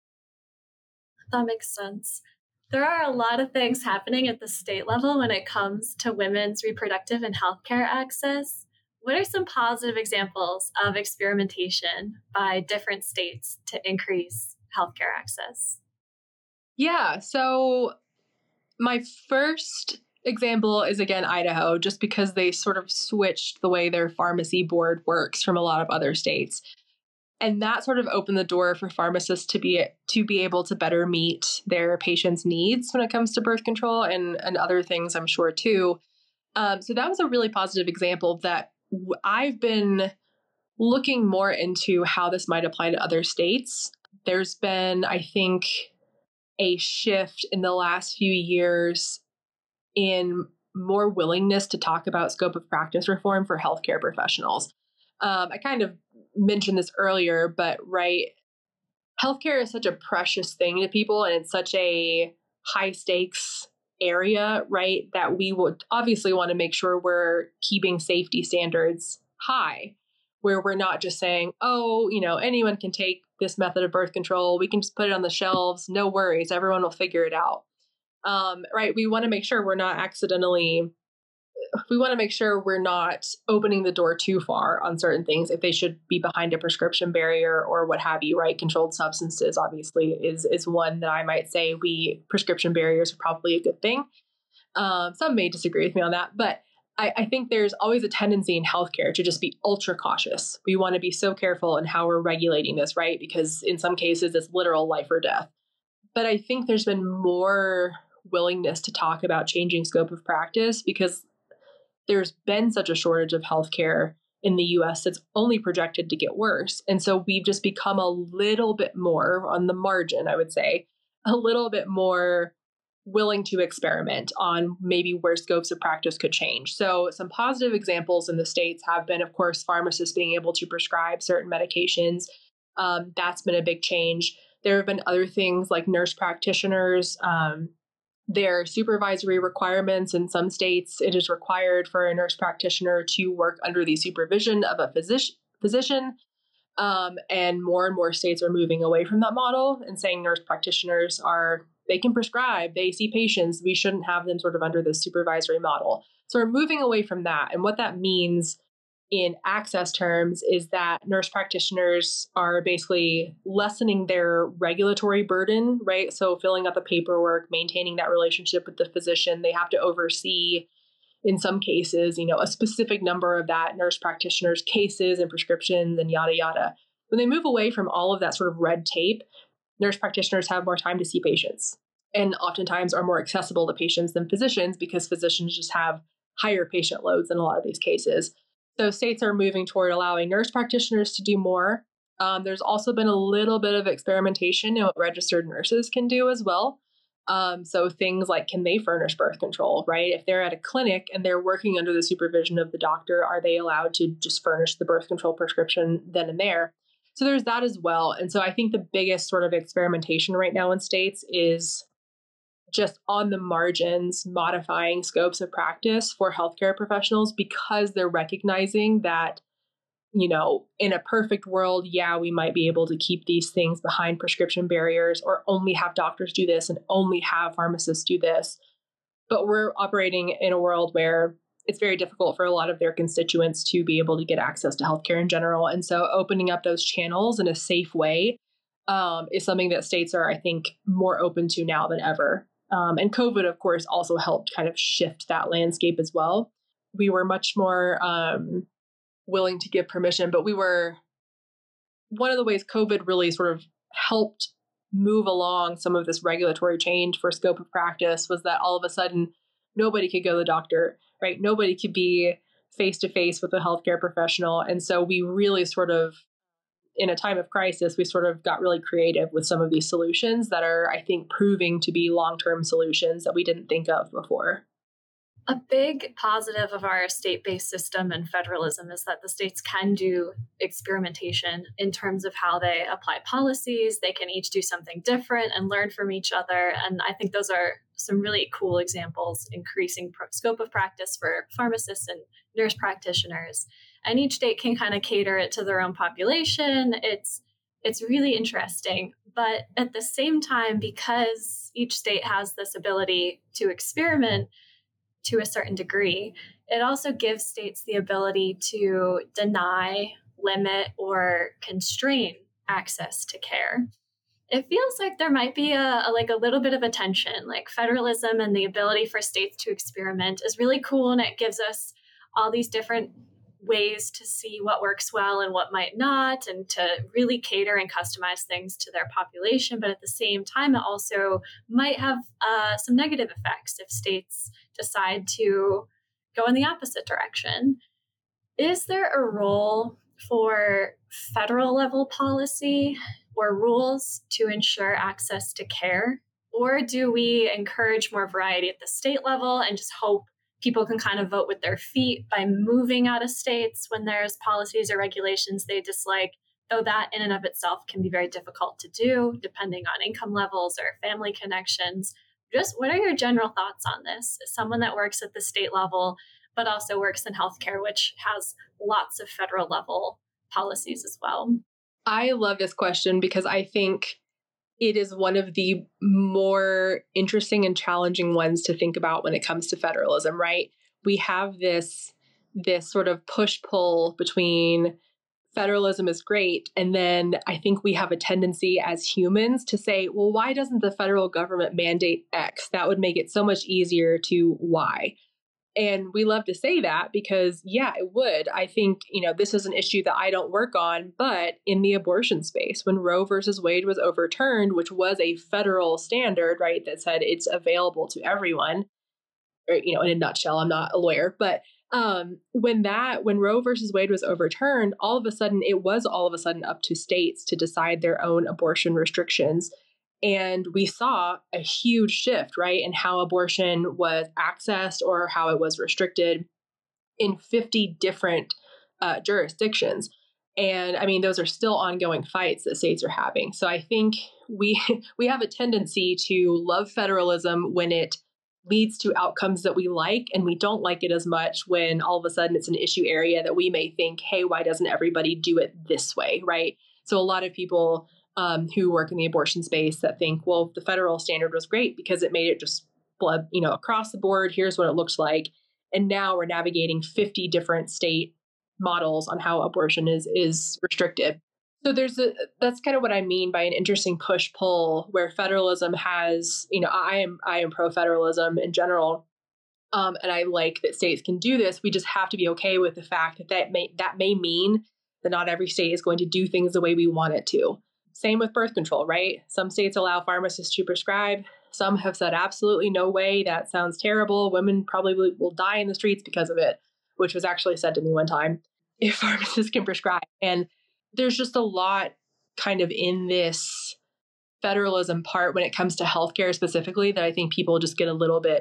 That makes sense. There are a lot of things happening at the state level when it comes to women's reproductive and healthcare access. What are some positive examples of experimentation by different states to increase healthcare access? Yeah, so my first example is, again, Idaho, just because they sort of switched the way their pharmacy board works from a lot of other states. And that sort of opened the door for pharmacists to be able to better meet their patients' needs when it comes to birth control and other things, I'm sure, too. So that was a really positive example that I've been looking more into how this might apply to other states. There's been, I think, a shift in the last few years in more willingness to talk about scope of practice reform for healthcare professionals. I kind of mentioned this earlier, but healthcare is such a precious thing to people, and it's such a high stakes area, right? That we would obviously want to make sure we're keeping safety standards high, where we're not just saying, oh, anyone can take this method of birth control. We can just put it on the shelves. No worries. Everyone will figure it out. Right. We want to make sure we're not opening the door too far on certain things if they should be behind a prescription barrier or what have you, right? Controlled substances obviously is one that I might say prescription barriers are probably a good thing. Some may disagree with me on that, but I think there's always a tendency in healthcare to just be ultra cautious. We want to be so careful in how we're regulating this, right? Because in some cases it's literal life or death. But I think there's been more willingness to talk about changing scope of practice because there's been such a shortage of healthcare in the US that's only projected to get worse. And so we've just become a little bit more on the margin, I would say, a little bit more willing to experiment on maybe where scopes of practice could change. So some positive examples in the States have been, of course, pharmacists being able to prescribe certain medications. That's been a big change. There have been other things like nurse practitioners, their supervisory requirements. In some states, it is required for a nurse practitioner to work under the supervision of a physician. And more states are moving away from that model and saying nurse practitioners they can prescribe, they see patients. We shouldn't have them sort of under this supervisory model. So we're moving away from that. And what that means in access terms is that nurse practitioners are basically lessening their regulatory burden, right? So filling out the paperwork, maintaining that relationship with the physician, they have to oversee, in some cases, a specific number of that nurse practitioner's cases and prescriptions and yada, yada. When they move away from all of that sort of red tape, nurse practitioners have more time to see patients and oftentimes are more accessible to patients than physicians because physicians just have higher patient loads in a lot of these cases. So states are moving toward allowing nurse practitioners to do more. There's also been a little bit of experimentation in what registered nurses can do as well. So things like, can they furnish birth control, right? If they're at a clinic and they're working under the supervision of the doctor, are they allowed to just furnish the birth control prescription then and there? So there's that as well. And so I think the biggest sort of experimentation right now in states is just on the margins, modifying scopes of practice for healthcare professionals because they're recognizing that, in a perfect world, we might be able to keep these things behind prescription barriers or only have doctors do this and only have pharmacists do this. But we're operating in a world where it's very difficult for a lot of their constituents to be able to get access to healthcare in general. And so opening up those channels in a safe way is something that states are, I think, more open to now than ever. And COVID, of course, also helped kind of shift that landscape as well. We were much more willing to give permission, but one of the ways COVID really sort of helped move along some of this regulatory change for scope of practice was that all of a sudden nobody could go to the doctor, right? Nobody could be face to face with a healthcare professional. And so we really sort of, in a time of crisis, we sort of got really creative with some of these solutions that are, I think, proving to be long-term solutions that we didn't think of before. A big positive of our state-based system and federalism is that the states can do experimentation in terms of how they apply policies. They can each do something different and learn from each other. And I think those are some really cool examples, increasing scope of practice for pharmacists and nurse practitioners. And each state can kind of cater it to their own population. It's really interesting. But at the same time, because each state has this ability to experiment to a certain degree, it also gives states the ability to deny, limit, or constrain access to care. It feels like there might be a little bit of a tension. Like federalism and the ability for states to experiment is really cool, and it gives us all these different ways to see what works well and what might not, and to really cater and customize things to their population. But at the same time, it also might have some negative effects if states decide to go in the opposite direction. Is there a role for federal level policy or rules to ensure access to care? Or do we encourage more variety at the state level and just hope people can kind of vote with their feet by moving out of states when there's policies or regulations they dislike, though that in and of itself can be very difficult to do depending on income levels or family connections? Just what are your general thoughts on this? As someone that works at the state level, but also works in healthcare, which has lots of federal level policies as well. I love this question because I think it is one of the more interesting and challenging ones to think about when it comes to federalism, right? We have this sort of push-pull between federalism is great, and then I think we have a tendency as humans to say, well, why doesn't the federal government mandate X? That would make it so much easier to Y. And we love to say that because, yeah, it would. I think, this is an issue that I don't work on, but in the abortion space, when Roe versus Wade was overturned, which was a federal standard, right, that said it's available to everyone, or, in a nutshell, I'm not a lawyer, but when Roe versus Wade was overturned, it was all of a sudden up to states to decide their own abortion restrictions. And we saw a huge shift, right, in how abortion was accessed or how it was restricted in 50 different jurisdictions. And I mean, those are still ongoing fights that states are having. So I think we have a tendency to love federalism when it leads to outcomes that we like, and we don't like it as much when all of a sudden it's an issue area that we may think, hey, why doesn't everybody do it this way, right? So a lot of people who work in the abortion space that think, well, the federal standard was great because it made it just blood, across the board. Here's what it looks like. And now we're navigating 50 different state models on how abortion is restricted. So that's kind of what I mean by an interesting push-pull where federalism has, I am pro-federalism in general. And I like that states can do this. We just have to be okay with the fact that may mean that not every state is going to do things the way we want it to. Same with birth control, right? Some states allow pharmacists to prescribe. Some have said absolutely no way. That sounds terrible. Women probably will die in the streets because of it, which was actually said to me one time, if pharmacists can prescribe. And there's just a lot kind of in this federalism part when it comes to healthcare specifically that I think people just get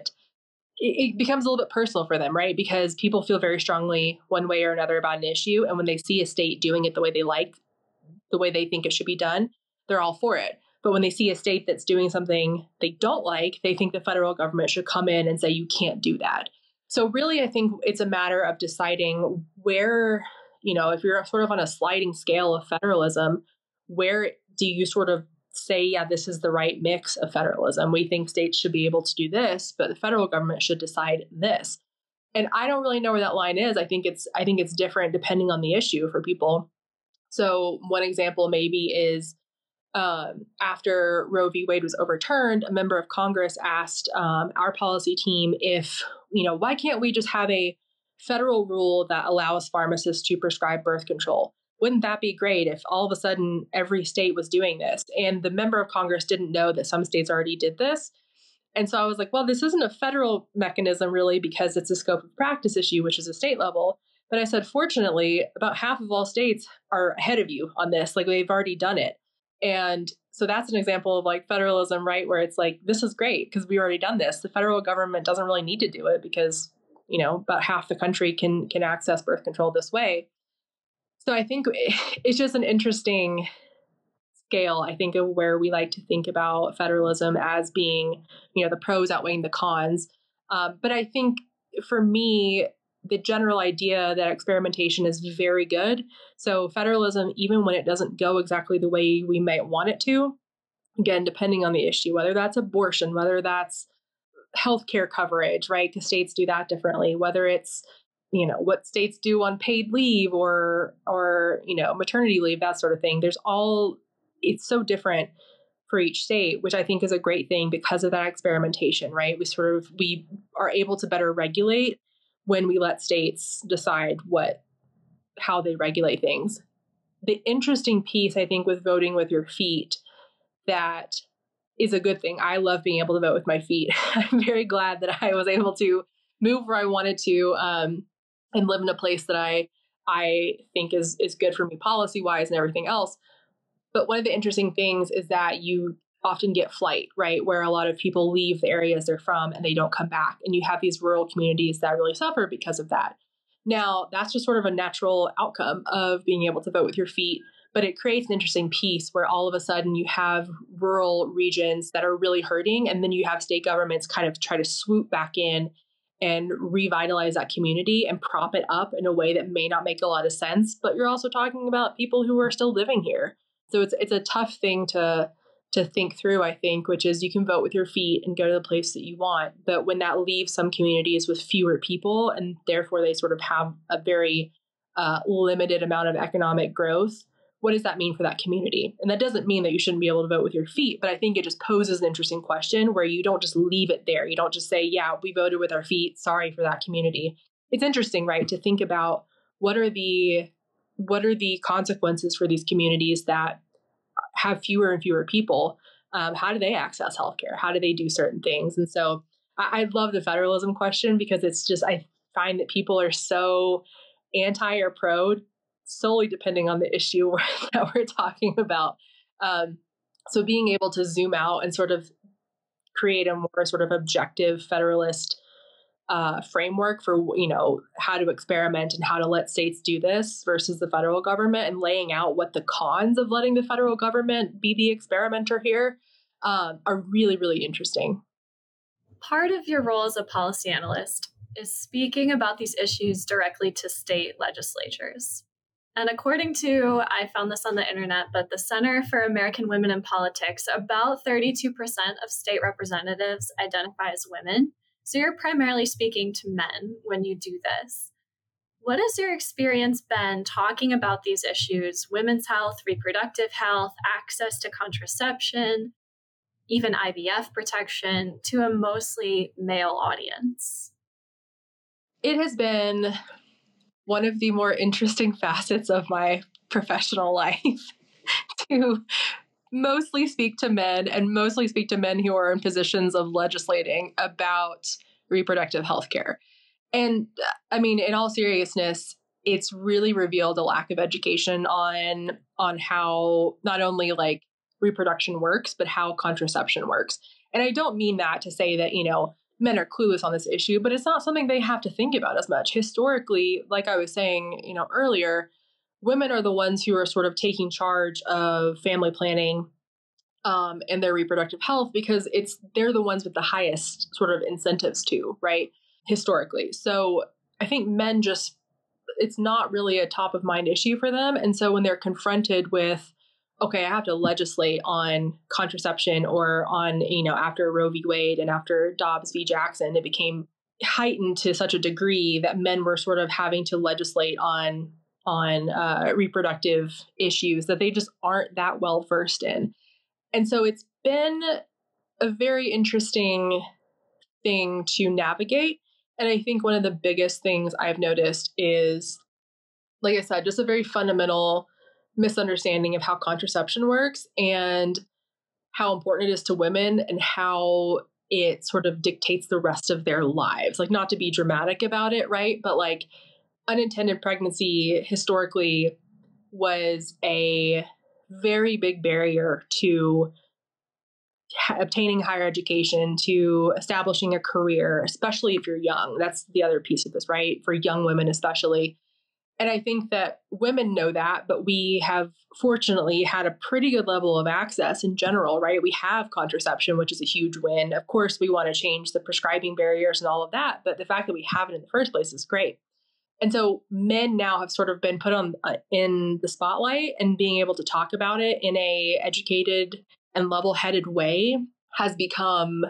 it becomes a little bit personal for them, right? Because people feel very strongly one way or another about an issue. And when they see a state doing it the way they like, the way they think it should be done, they're all for it. But when they see a state that's doing something they don't like, they think the federal government should come in and say, you can't do that. So really, I think it's a matter of deciding where, if you're sort of on a sliding scale of federalism, where do you sort of say, yeah, this is the right mix of federalism. We think states should be able to do this, but the federal government should decide this. And I don't really know where that line is. I think it's different depending on the issue for people. So one example maybe is after Roe v. Wade was overturned, a member of Congress asked our policy team if, why can't we just have a federal rule that allows pharmacists to prescribe birth control? Wouldn't that be great if all of a sudden every state was doing this? And the member of Congress didn't know that some states already did this. And so I was like, well, this isn't a federal mechanism really because it's a scope of practice issue, which is a state level. But I said, fortunately, about half of all states are ahead of you on this. Like they've already done it. And so that's an example of like federalism, right? Where it's like, this is great because we've already done this. The federal government doesn't really need to do it because, about half the country can access birth control this way. So I think it's just an interesting scale, I think, of where we like to think about federalism as being, the pros outweighing the cons. But I think for me, the general idea that experimentation is very good. So federalism, even when it doesn't go exactly the way we might want it to, again, depending on the issue, whether that's abortion, whether that's healthcare coverage, right? Because states do that differently, whether it's, what states do on paid leave or maternity leave, that sort of thing. It's so different for each state, which I think is a great thing because of that experimentation, right? We are able to better regulate when we let states decide how they regulate things. The interesting piece, I think, with voting with your feet, that is a good thing. I love being able to vote with my feet. I'm very glad that I was able to move where I wanted to, and live in a place that I think is good for me policy wise and everything else. But one of the interesting things is that you often get flight, right? Where a lot of people leave the areas they're from and they don't come back. And you have these rural communities that really suffer because of that. Now, that's just sort of a natural outcome of being able to vote with your feet, but it creates an interesting piece where all of a sudden you have rural regions that are really hurting, and then you have state governments kind of try to swoop back in and revitalize that community and prop it up in a way that may not make a lot of sense, but you're also talking about people who are still living here. So it's a tough thing to think through, I think, which is you can vote with your feet and go to the place that you want. But when that leaves some communities with fewer people, and therefore they sort of have a very limited amount of economic growth, what does that mean for that community? And that doesn't mean that you shouldn't be able to vote with your feet, but I think it just poses an interesting question where you don't just leave it there. You don't just say, yeah, we voted with our feet. Sorry for that community. It's interesting, right, to think about what are the consequences for these communities that have fewer and fewer people. How do they access healthcare? How do they do certain things? And so I love the federalism question because it's just, I find that people are so anti or pro solely depending on the issue that we're talking about. So being able to zoom out and sort of create a more sort of objective federalist framework for, how to experiment and how to let states do this versus the federal government, and laying out what the cons of letting the federal government be the experimenter here are really, really interesting. Part of your role as a policy analyst is speaking about these issues directly to state legislatures. And according to, I found this on the internet, but the Center for American Women in Politics, about 32% of state representatives identify as women. So you're primarily speaking to men when you do this. What has your experience been talking about these issues, women's health, reproductive health, access to contraception, even IVF protection, to a mostly male audience? It has been one of the more interesting facets of my professional life to mostly speak to men, and mostly speak to men who are in positions of legislating about reproductive health care. And I mean, in all seriousness, it's really revealed a lack of education on how not only like reproduction works, but how contraception works. And I don't mean that to say that, men are clueless on this issue, but it's not something they have to think about as much. Historically, like I was saying, earlier, women are the ones who are sort of taking charge of family planning and their reproductive health because they're the ones with the highest sort of incentives to, right? Historically. So I think men it's not really a top of mind issue for them. And so when they're confronted with, okay, I have to legislate on contraception or on, after Roe v. Wade and after Dobbs v. Jackson, it became heightened to such a degree that men were sort of having to legislate on reproductive issues that they just aren't that well versed in. And so it's been a very interesting thing to navigate. And I think one of the biggest things I've noticed is, like I said, just a very fundamental misunderstanding of how contraception works and how important it is to women and how it sort of dictates the rest of their lives. Like, not to be dramatic about it, right? But like, unintended pregnancy historically was a very big barrier to obtaining higher education, to establishing a career, especially if you're young. That's the other piece of this, right? For young women, especially. And I think that women know that, but we have fortunately had a pretty good level of access in general, right? We have contraception, which is a huge win. Of course, we want to change the prescribing barriers and all of that, but the fact that we have it in the first place is great. And so men now have sort of been put on in the spotlight, and being able to talk about it in a educated and level-headed way has become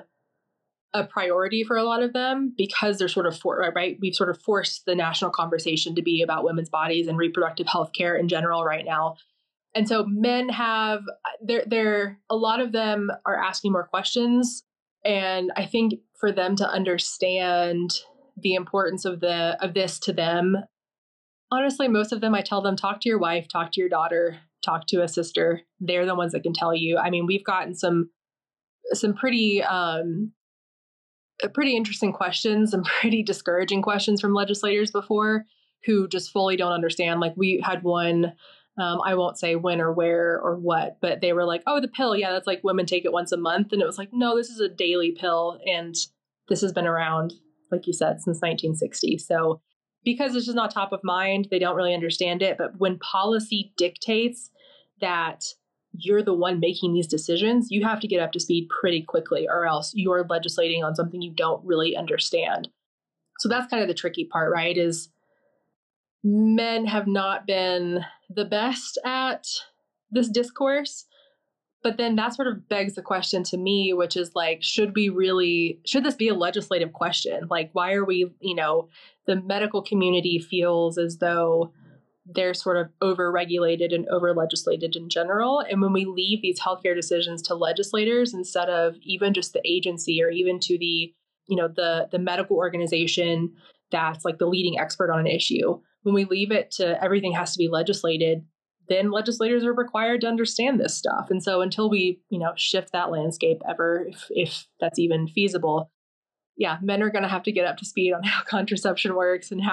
a priority for a lot of them because they're sort of, right? We've sort of forced the national conversation to be about women's bodies and reproductive health care in general right now. And so men have, they're a lot of them are asking more questions. And I think for them to understand the importance of this to them, honestly, most of them, I tell them, talk to your wife, talk to your daughter, talk to a sister. They're the ones that can tell you. I mean, we've gotten some pretty interesting questions, some pretty discouraging questions from legislators before who just fully don't understand. Like we had one, I won't say when or where or what, but they were like, oh, the pill. Yeah, that's like women take it once a month. And it was like, no, this is a daily pill. And this has been around, like you said, since 1960. So because it's just not top of mind, they don't really understand it. But when policy dictates that you're the one making these decisions, you have to get up to speed pretty quickly, or else you're legislating on something you don't really understand. So that's kind of the tricky part, right? Is men have not been the best at this discourse. But then that sort of begs the question to me, which is like, should this be a legislative question? Like, why are we, the medical community feels as though they're sort of over-regulated and over-legislated in general. And when we leave these healthcare decisions to legislators instead of even just the agency or even to the medical organization that's like the leading expert on an issue, when we leave it to everything has to be legislated, then legislators are required to understand this stuff. And so until we, shift that landscape ever, if that's even feasible, yeah, men are going to have to get up to speed on how contraception works and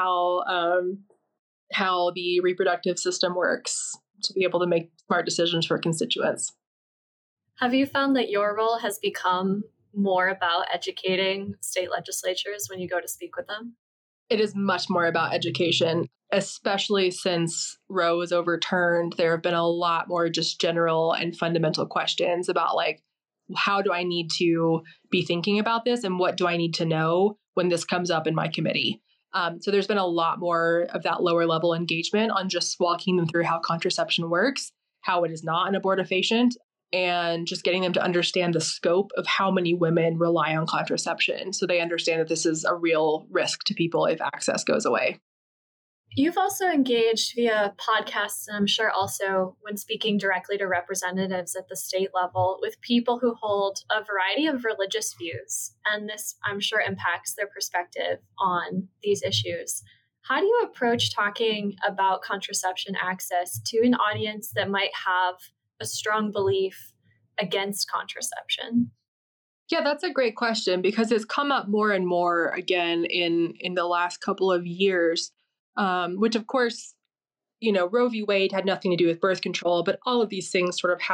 how the reproductive system works to be able to make smart decisions for constituents. Have you found that your role has become more about educating state legislatures when you go to speak with them? It is much more about education, especially since Roe was overturned. There have been a lot more just general and fundamental questions about like, how do I need to be thinking about this and what do I need to know when this comes up in my committee? So there's been a lot more of that lower level engagement on just walking them through how contraception works, how it is not an abortifacient, and just getting them to understand the scope of how many women rely on contraception so they understand that this is a real risk to people if access goes away. You've also engaged via podcasts, and I'm sure also when speaking directly to representatives at the state level with people who hold a variety of religious views. And this, I'm sure, impacts their perspective on these issues. How do you approach talking about contraception access to an audience that might have a strong belief against contraception? Yeah, that's a great question because it's come up more and more again in the last couple of years. Which of course, Roe v. Wade had nothing to do with birth control, but all of these things sort of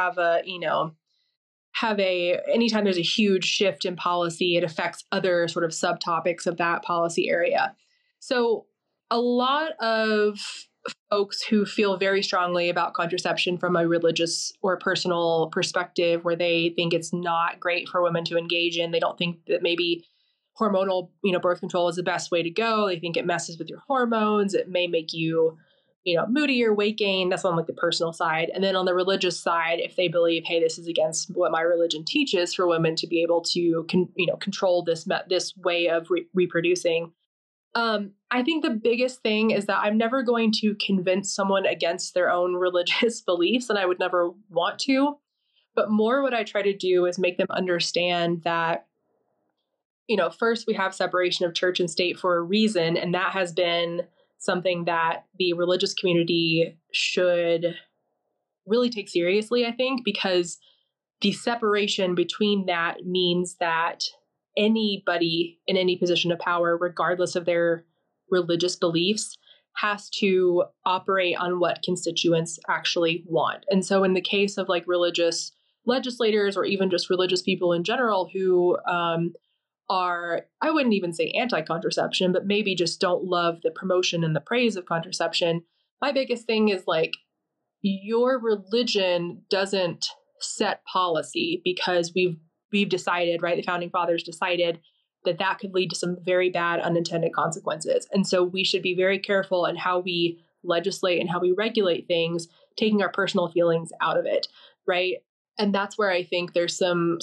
anytime there's a huge shift in policy, it affects other sort of subtopics of that policy area. So a lot of folks who feel very strongly about contraception from a religious or personal perspective, where they think it's not great for women to engage in, they don't think that maybe hormonal, birth control is the best way to go. They think it messes with your hormones. It may make you, moodier, weight gain. That's on like the personal side. And then on the religious side, if they believe, hey, this is against what my religion teaches for women to be able to, control this way of reproducing. I think the biggest thing is that I'm never going to convince someone against their own religious beliefs, and I would never want to. But more what I try to do is make them understand that first we have separation of church and state for a reason. And that has been something that the religious community should really take seriously, I think, because the separation between that means that anybody in any position of power, regardless of their religious beliefs, has to operate on what constituents actually want. And so in the case of like religious legislators or even just religious people in general who, are, I wouldn't even say anti-contraception, but maybe just don't love the promotion and the praise of contraception. My biggest thing is like, your religion doesn't set policy because we've decided, right? The founding fathers decided that could lead to some very bad unintended consequences. And so we should be very careful in how we legislate and how we regulate things, taking our personal feelings out of it, right? And that's where I think there's some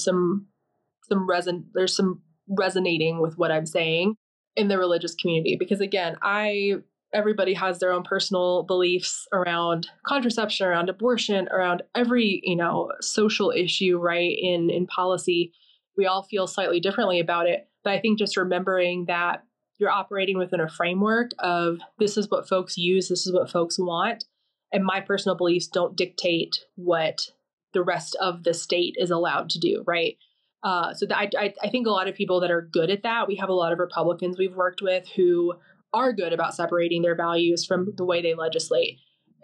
resonating with what I'm saying in the religious community. Because again, I everybody has their own personal beliefs around contraception, around abortion, around every, social issue, right? In policy, we all feel slightly differently about it. But I think just remembering that you're operating within a framework of this is what folks use, this is what folks want. And my personal beliefs don't dictate what the rest of the state is allowed to do, right? I think a lot of people that are good at that, we have a lot of Republicans we've worked with who are good about separating their values from the way they legislate.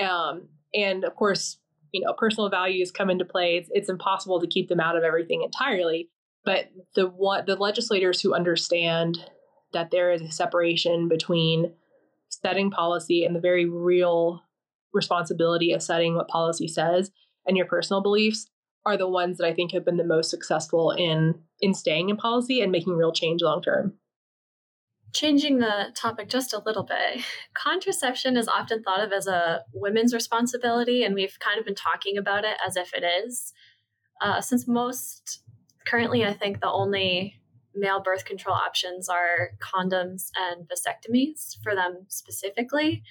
And of course, personal values come into play. It's impossible to keep them out of everything entirely. But the legislators who understand that there is a separation between setting policy and the very real responsibility of setting what policy says and your personal beliefs are the ones that I think have been the most successful in staying in policy and making real change long term. Changing the topic just a little bit, contraception is often thought of as a women's responsibility, and we've kind of been talking about it as if it is. Since currently, I think the only male birth control options are condoms and vasectomies for them specifically.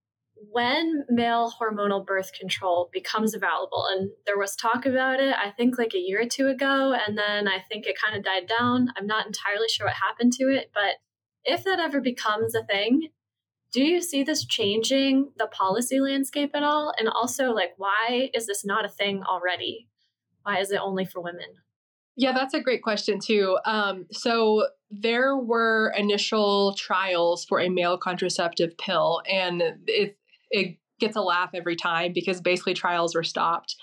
When male hormonal birth control becomes available, and there was talk about it, I think like a year or two ago, and then I think it kind of died down. I'm not entirely sure what happened to it, but if that ever becomes a thing, do you see this changing the policy landscape at all? And also, like, why is this not a thing already? Why is it only for women? Yeah, that's a great question too. So there were initial trials for a male contraceptive pill, and it gets a laugh every time because basically trials were stopped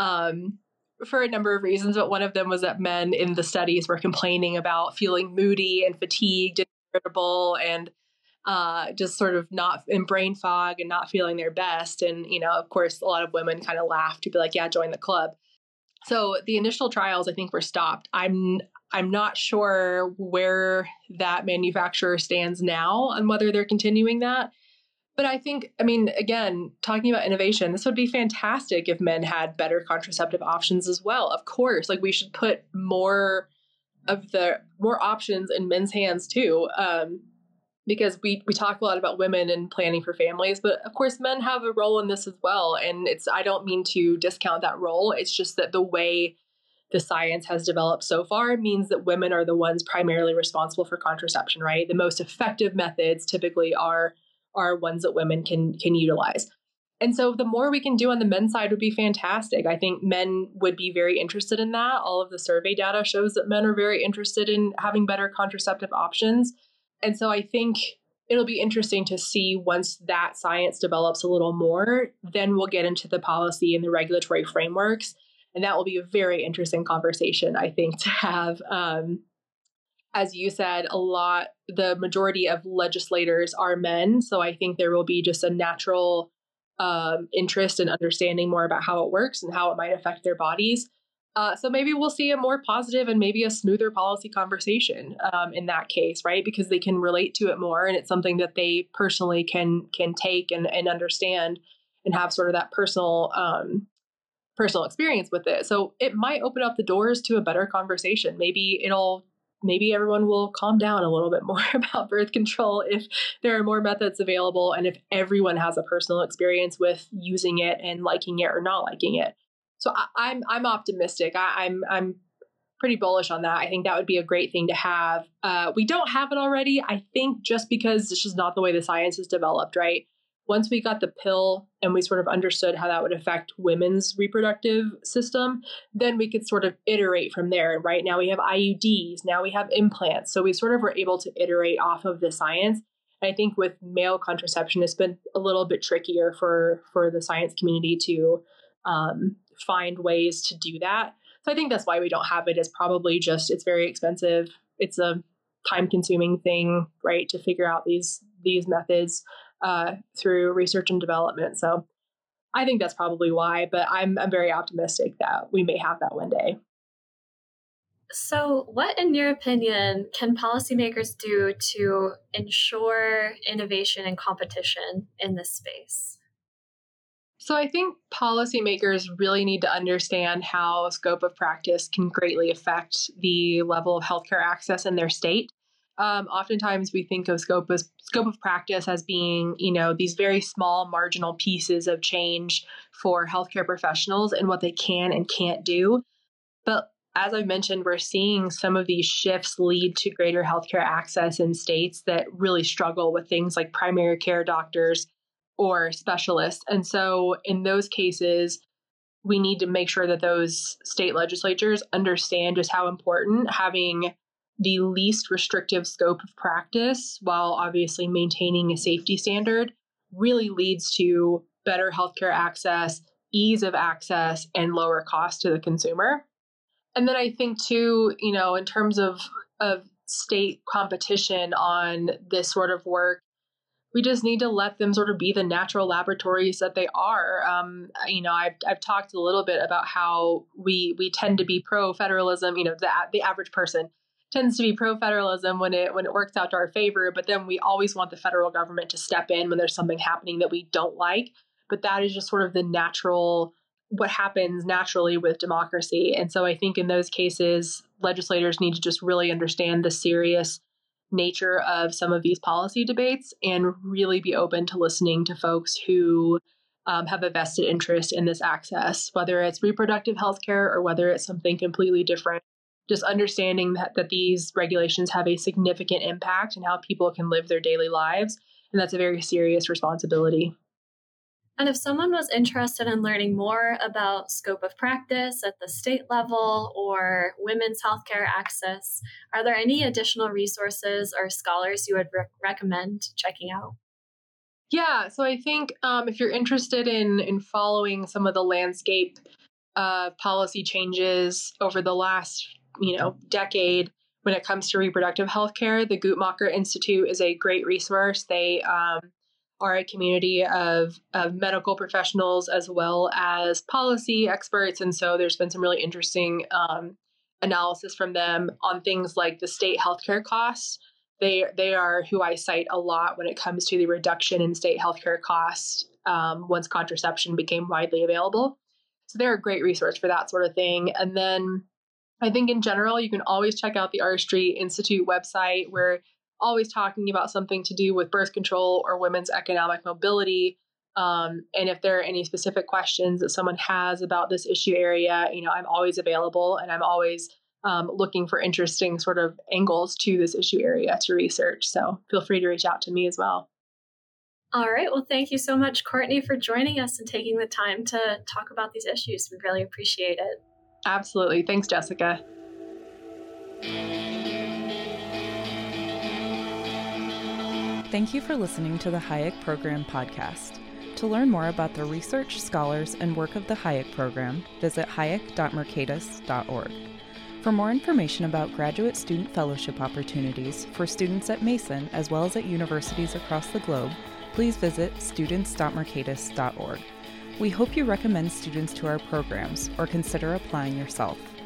for a number of reasons. But one of them was that men in the studies were complaining about feeling moody and fatigued and irritable and just sort of not in brain fog and not feeling their best. And, of course, a lot of women kind of laughed to be like, yeah, join the club. So the initial trials, I think, were stopped. I'm not sure where that manufacturer stands now and whether they're continuing that. But I think, again, talking about innovation, this would be fantastic if men had better contraceptive options as well. Of course, like we should put more options in men's hands too. Because we talk a lot about women and planning for families, but of course men have a role in this as well. And I don't mean to discount that role. It's just that the way the science has developed so far means that women are the ones primarily responsible for contraception, right? The most effective methods typically are ones that women can utilize. And so the more we can do on the men's side would be fantastic. I think men would be very interested in that. All of the survey data shows that men are very interested in having better contraceptive options. And so I think it'll be interesting to see once that science develops a little more, then we'll get into the policy and the regulatory frameworks. And that will be a very interesting conversation, I think, to have. As you said, the majority of legislators are men. So I think there will be just a natural interest in understanding more about how it works and how it might affect their bodies. So maybe we'll see a more positive and maybe a smoother policy conversation in that case, right? Because they can relate to it more, and it's something that they personally can take and understand and have sort of that personal experience with it. So it might open up the doors to a better conversation. Maybe everyone will calm down a little bit more about birth control if there are more methods available and if everyone has a personal experience with using it and liking it or not liking it. So I'm optimistic. I'm pretty bullish on that. I think that would be a great thing to have. We don't have it already, I think, just because it's just not the way the science is developed, right? Once we got the pill and we sort of understood how that would affect women's reproductive system, then we could sort of iterate from there. Right now we have IUDs, now we have implants. So we sort of were able to iterate off of the science. And I think with male contraception, it's been a little bit trickier for the science community to find ways to do that. So I think that's why we don't have it. Is probably just it's very expensive. It's a time-consuming thing, right, to figure out these methods through research and development. So I think that's probably why. But I'm very optimistic that we may have that one day. So what, in your opinion, can policymakers do to ensure innovation and competition in this space? So I think policymakers really need to understand how scope of practice can greatly affect the level of healthcare access in their state. Oftentimes we think of scope of practice as being, these very small marginal pieces of change for healthcare professionals and what they can and can't do. But as I mentioned, we're seeing some of these shifts lead to greater healthcare access in states that really struggle with things like primary care doctors or specialists. And so in those cases, we need to make sure that those state legislatures understand just how important having the least restrictive scope of practice, while obviously maintaining a safety standard, really leads to better healthcare access, ease of access, and lower cost to the consumer. And then I think too, in terms of state competition on this sort of work, we just need to let them sort of be the natural laboratories that they are. I've talked a little bit about how we tend to be pro-federalism. The average person tends to be pro-federalism when it works out to our favor, but then we always want the federal government to step in when there's something happening that we don't like. But that is just sort of what happens naturally with democracy. And so I think in those cases, legislators need to just really understand the serious nature of some of these policy debates and really be open to listening to folks who have a vested interest in this access, whether it's reproductive health care or whether it's something completely different. Just understanding that these regulations have a significant impact on how people can live their daily lives. And that's a very serious responsibility. And if someone was interested in learning more about scope of practice at the state level or women's healthcare access, are there any additional resources or scholars you would recommend checking out? Yeah, so I think if you're interested in following some of the landscape of policy changes over the last decade when it comes to reproductive healthcare, the Guttmacher Institute is a great resource. They are a community of medical professionals as well as policy experts. And so there's been some really interesting analysis from them on things like the state healthcare costs. They are who I cite a lot when it comes to the reduction in state healthcare costs once contraception became widely available. So they're a great resource for that sort of thing. And then I think in general, you can always check out the R Street Institute website. We're always talking about something to do with birth control or women's economic mobility. And if there are any specific questions that someone has about this issue area, I'm always available and I'm always looking for interesting sort of angles to this issue area to research. So feel free to reach out to me as well. All right. Well, thank you so much, Courtney, for joining us and taking the time to talk about these issues. We really appreciate it. Absolutely. Thanks, Jessica. Thank you for listening to the Hayek Program podcast. To learn more about the research, scholars, and work of the Hayek Program, visit hayek.mercatus.org. For more information about graduate student fellowship opportunities for students at Mason as well as at universities across the globe, please visit students.mercatus.org. We hope you recommend students to our programs or consider applying yourself.